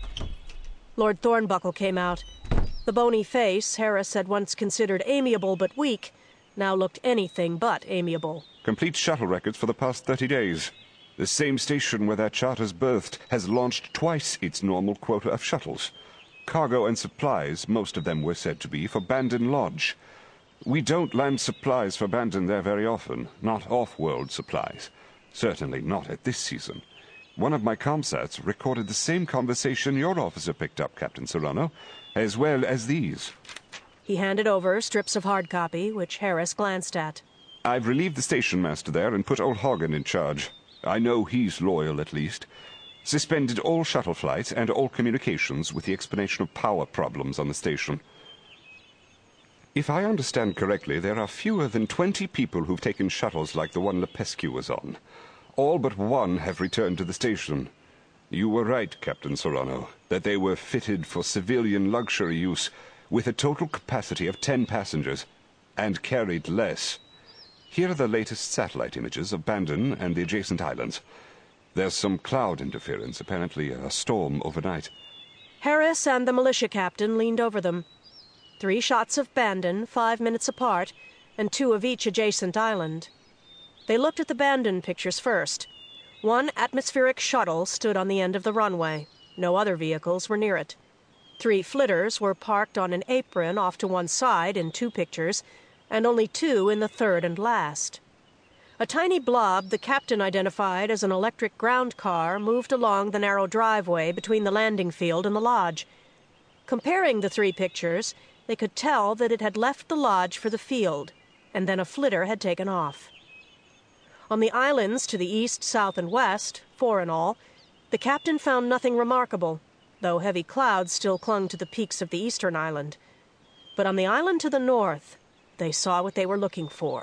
Lord Thornbuckle came out. The bony face Harris had once considered amiable but weak now looked anything but amiable. Complete shuttle records for the past 30 days. The same station where that charter's berthed has launched twice its normal quota of shuttles. Cargo and supplies, most of them were said to be for Bandon Lodge. We don't land supplies for Bandon there very often, not off-world supplies. Certainly not at this season. One of my comsats recorded the same conversation your officer picked up, Captain Serrano, as well as these. He handed over strips of hard copy, which Harris glanced at. I've relieved the station master there and put old Hagen in charge. I know he's loyal, at least. Suspended all shuttle flights and all communications with the explanation of power problems on the station. If I understand correctly, there are fewer than 20 people who've taken shuttles like the one Lepescu was on. All but one have returned to the station. You were right, Captain Serrano, that they were fitted for civilian luxury use, with a total capacity of 10 passengers, and carried less. Here are the latest satellite images of Bandon and the adjacent islands. There's some cloud interference, apparently a storm overnight. Harris and the militia captain leaned over them. 3 shots of Bandon, 5 minutes apart, and 2 of each adjacent island. They looked at the Bandon pictures first. 1 atmospheric shuttle stood on the end of the runway. No other vehicles were near it. 3 flitters were parked on an apron off to one side in 2 pictures, and only 2 in the third and last. A tiny blob the captain identified as an electric ground car moved along the narrow driveway between the landing field and the lodge. Comparing the 3 pictures, they could tell that it had left the lodge for the field, and then a flitter had taken off. On the islands to the east, south, and west, 4 in all, the captain found nothing remarkable, though heavy clouds still clung to the peaks of the eastern island. But on the island to the north, they saw what they were looking for.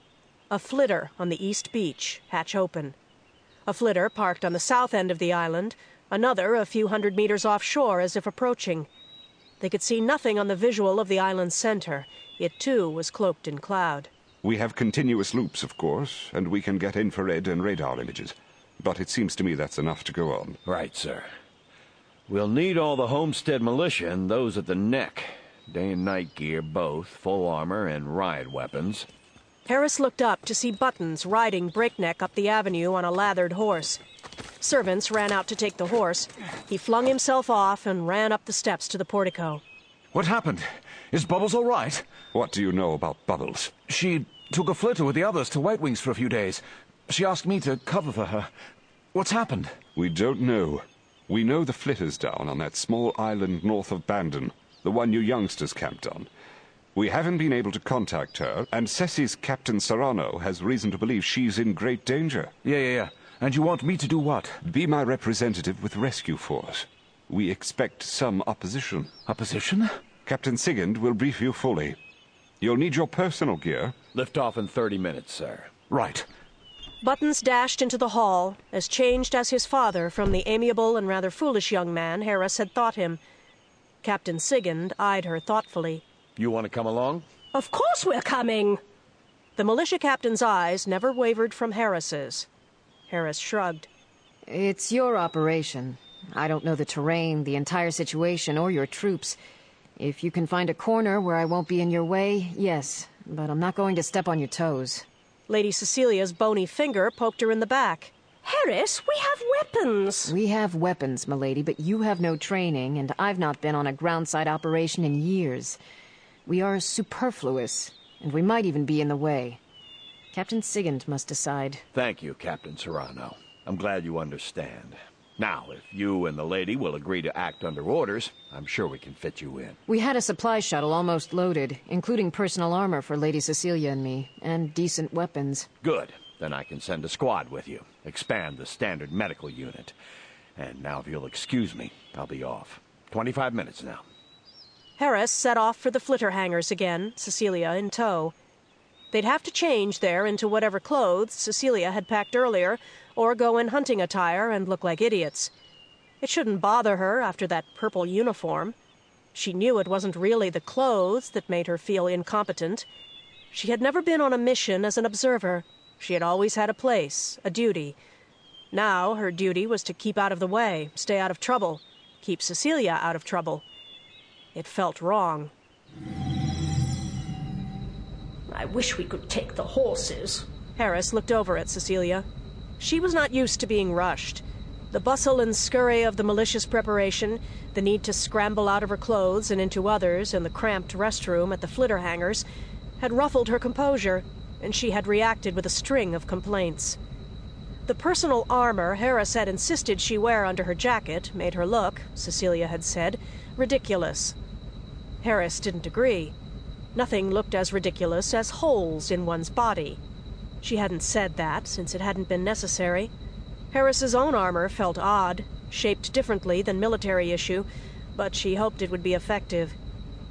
A flitter on the east beach, hatch open. A flitter parked on the south end of the island, another a few hundred meters offshore as if approaching. They could see nothing on the visual of the island's center. It, too, was cloaked in cloud. We have continuous loops, of course, and we can get infrared and radar images. But it seems to me that's enough to go on. Right, sir. We'll need all the Homestead militia and those at the neck. Day and night gear both, full armor and riot weapons. Harris looked up to see Buttons riding breakneck up the avenue on a lathered horse. Servants ran out to take the horse. He flung himself off and ran up the steps to the portico. What happened? Is Bubbles all right? What do you know about Bubbles? She took a flitter with the others to White Wings for a few days. She asked me to cover for her. What's happened? We don't know. We know the flitter's down on that small island north of Bandon, the one you youngsters camped on. We haven't been able to contact her, and Ceci's Captain Serrano has reason to believe she's in great danger. Yeah. And you want me to do what? Be my representative with rescue force. We expect some opposition. Opposition? Captain Sigand will brief you fully. You'll need your personal gear. Lift off in 30 minutes, sir. Right. Buttons dashed into the hall, as changed as his father from the amiable and rather foolish young man Harris had thought him. Captain Sigand eyed her thoughtfully. You want to come along? Of course we're coming! The militia captain's eyes never wavered from Harris's. Harris shrugged. It's your operation. I don't know the terrain, the entire situation, or your troops. If you can find a corner where I won't be in your way, yes. But I'm not going to step on your toes. Lady Cecilia's bony finger poked her in the back. Harris, we have weapons! We have weapons, milady, but you have no training, and I've not been on a groundside operation in years. We are superfluous, and we might even be in the way. Captain Sigand must decide. Thank you, Captain Serrano. I'm glad you understand. Now, if you and the lady will agree to act under orders, I'm sure we can fit you in. We had a supply shuttle almost loaded, including personal armor for Lady Cecilia and me, and decent weapons. Good. Then I can send a squad with you. Expand the standard medical unit. And now, if you'll excuse me, I'll be off. 25 minutes now. Harris set off for the flitter hangars again, Cecilia in tow. They'd have to change there into whatever clothes Cecilia had packed earlier, or go in hunting attire and look like idiots. It shouldn't bother her after that purple uniform. She knew it wasn't really the clothes that made her feel incompetent. She had never been on a mission as an observer. She had always had a place, a duty. Now her duty was to keep out of the way, stay out of trouble, keep Cecilia out of trouble. It felt wrong. I wish we could take the horses. Harris looked over at Cecilia. She was not used to being rushed. The bustle and scurry of the malicious preparation, the need to scramble out of her clothes and into others in the cramped restroom at the flitter hangars, had ruffled her composure, and she had reacted with a string of complaints. The personal armor Harris had insisted she wear under her jacket made her look, Cecilia had said, ridiculous. Harris didn't agree. Nothing looked as ridiculous as holes in one's body. She hadn't said that, since it hadn't been necessary. Harris's own armor felt odd, shaped differently than military issue, but she hoped it would be effective.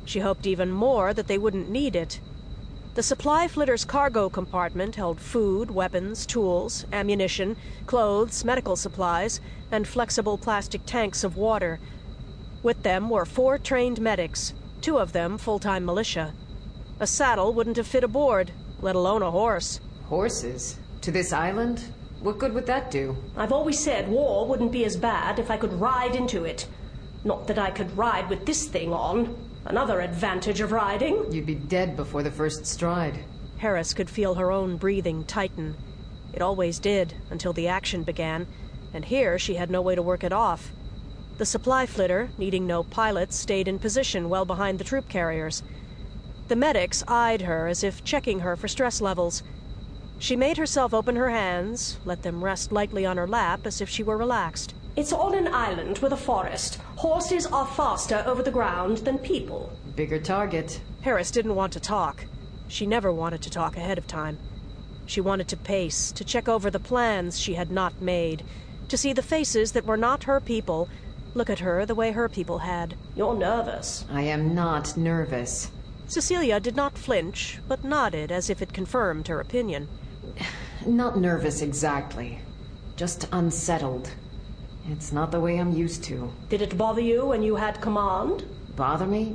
She hoped even more that they wouldn't need it. The supply flitter's cargo compartment held food, weapons, tools, ammunition, clothes, medical supplies, and flexible plastic tanks of water. With them were 4 trained medics, 2 of them full-time militia. A saddle wouldn't have fit aboard, let alone a horse. Horses? To this island? What good would that do? I've always said war wouldn't be as bad if I could ride into it. Not that I could ride with this thing on. Another advantage of riding. You'd be dead before the first stride. Harris could feel her own breathing tighten. It always did, until the action began, and here she had no way to work it off. The supply flitter, needing no pilots, stayed in position well behind the troop carriers. The medics eyed her as if checking her for stress levels. She made herself open her hands, let them rest lightly on her lap as if she were relaxed. It's on an island with a forest. Horses are faster over the ground than people. Bigger target. Harris didn't want to talk. She never wanted to talk ahead of time. She wanted to pace, to check over the plans she had not made, to see the faces that were not her people look at her the way her people had. You're nervous. I am not nervous. Cecilia did not flinch, but nodded as if it confirmed her opinion. Not nervous exactly. Just unsettled. It's not the way I'm used to. Did it bother you when you had command? Bother me?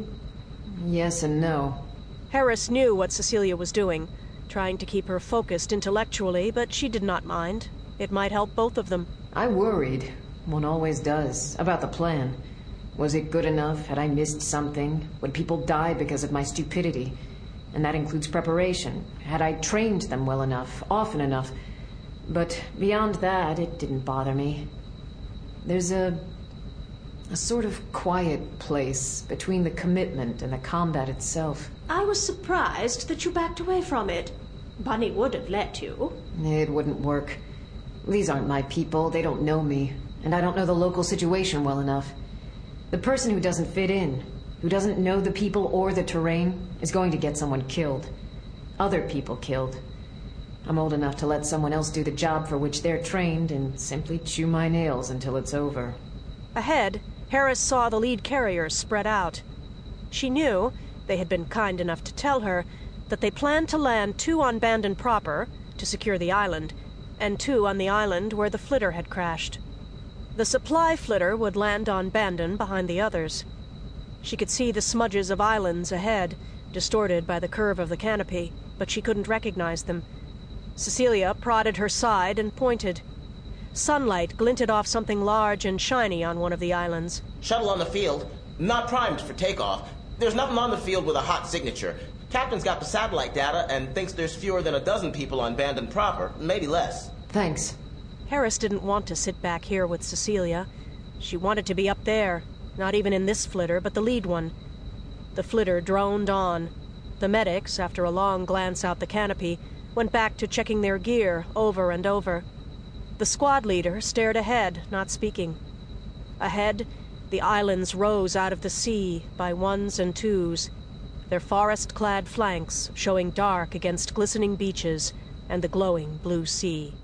Yes and no. Harris knew what Cecilia was doing, trying to keep her focused intellectually, but she did not mind. It might help both of them. I worried. One always does. About the plan. Was it good enough? Had I missed something? Would people die because of my stupidity? And that includes preparation. Had I trained them well enough, often enough? But beyond that, it didn't bother me. There's a sort of quiet place between the commitment and the combat itself. I was surprised that you backed away from it. Bunny would have let you. It wouldn't work. These aren't my people. They don't know me. And I don't know the local situation well enough. The person who doesn't fit in, who doesn't know the people or the terrain, is going to get someone killed. Other people killed. I'm old enough to let someone else do the job for which they're trained and simply chew my nails until it's over. Ahead, Harris saw the lead carriers spread out. She knew, they had been kind enough to tell her, that they planned to land 2 on Bandon proper, to secure the island, and 2 on the island where the flitter had crashed. The supply flitter would land on Bandon behind the others. She could see the smudges of islands ahead, distorted by the curve of the canopy, but she couldn't recognize them. Cecilia prodded her side and pointed. Sunlight glinted off something large and shiny on one of the islands. Shuttle on the field. Not primed for takeoff. There's nothing on the field with a hot signature. Captain's got the satellite data and thinks there's fewer than a dozen people on Bandon proper, maybe less. Thanks. Harris didn't want to sit back here with Cecilia. She wanted to be up there, not even in this flitter, but the lead one. The flitter droned on. The medics, after a long glance out the canopy, went back to checking their gear over and over. The squad leader stared ahead, not speaking. Ahead, the islands rose out of the sea by 1s and 2s, their forest-clad flanks showing dark against glistening beaches and the glowing blue sea.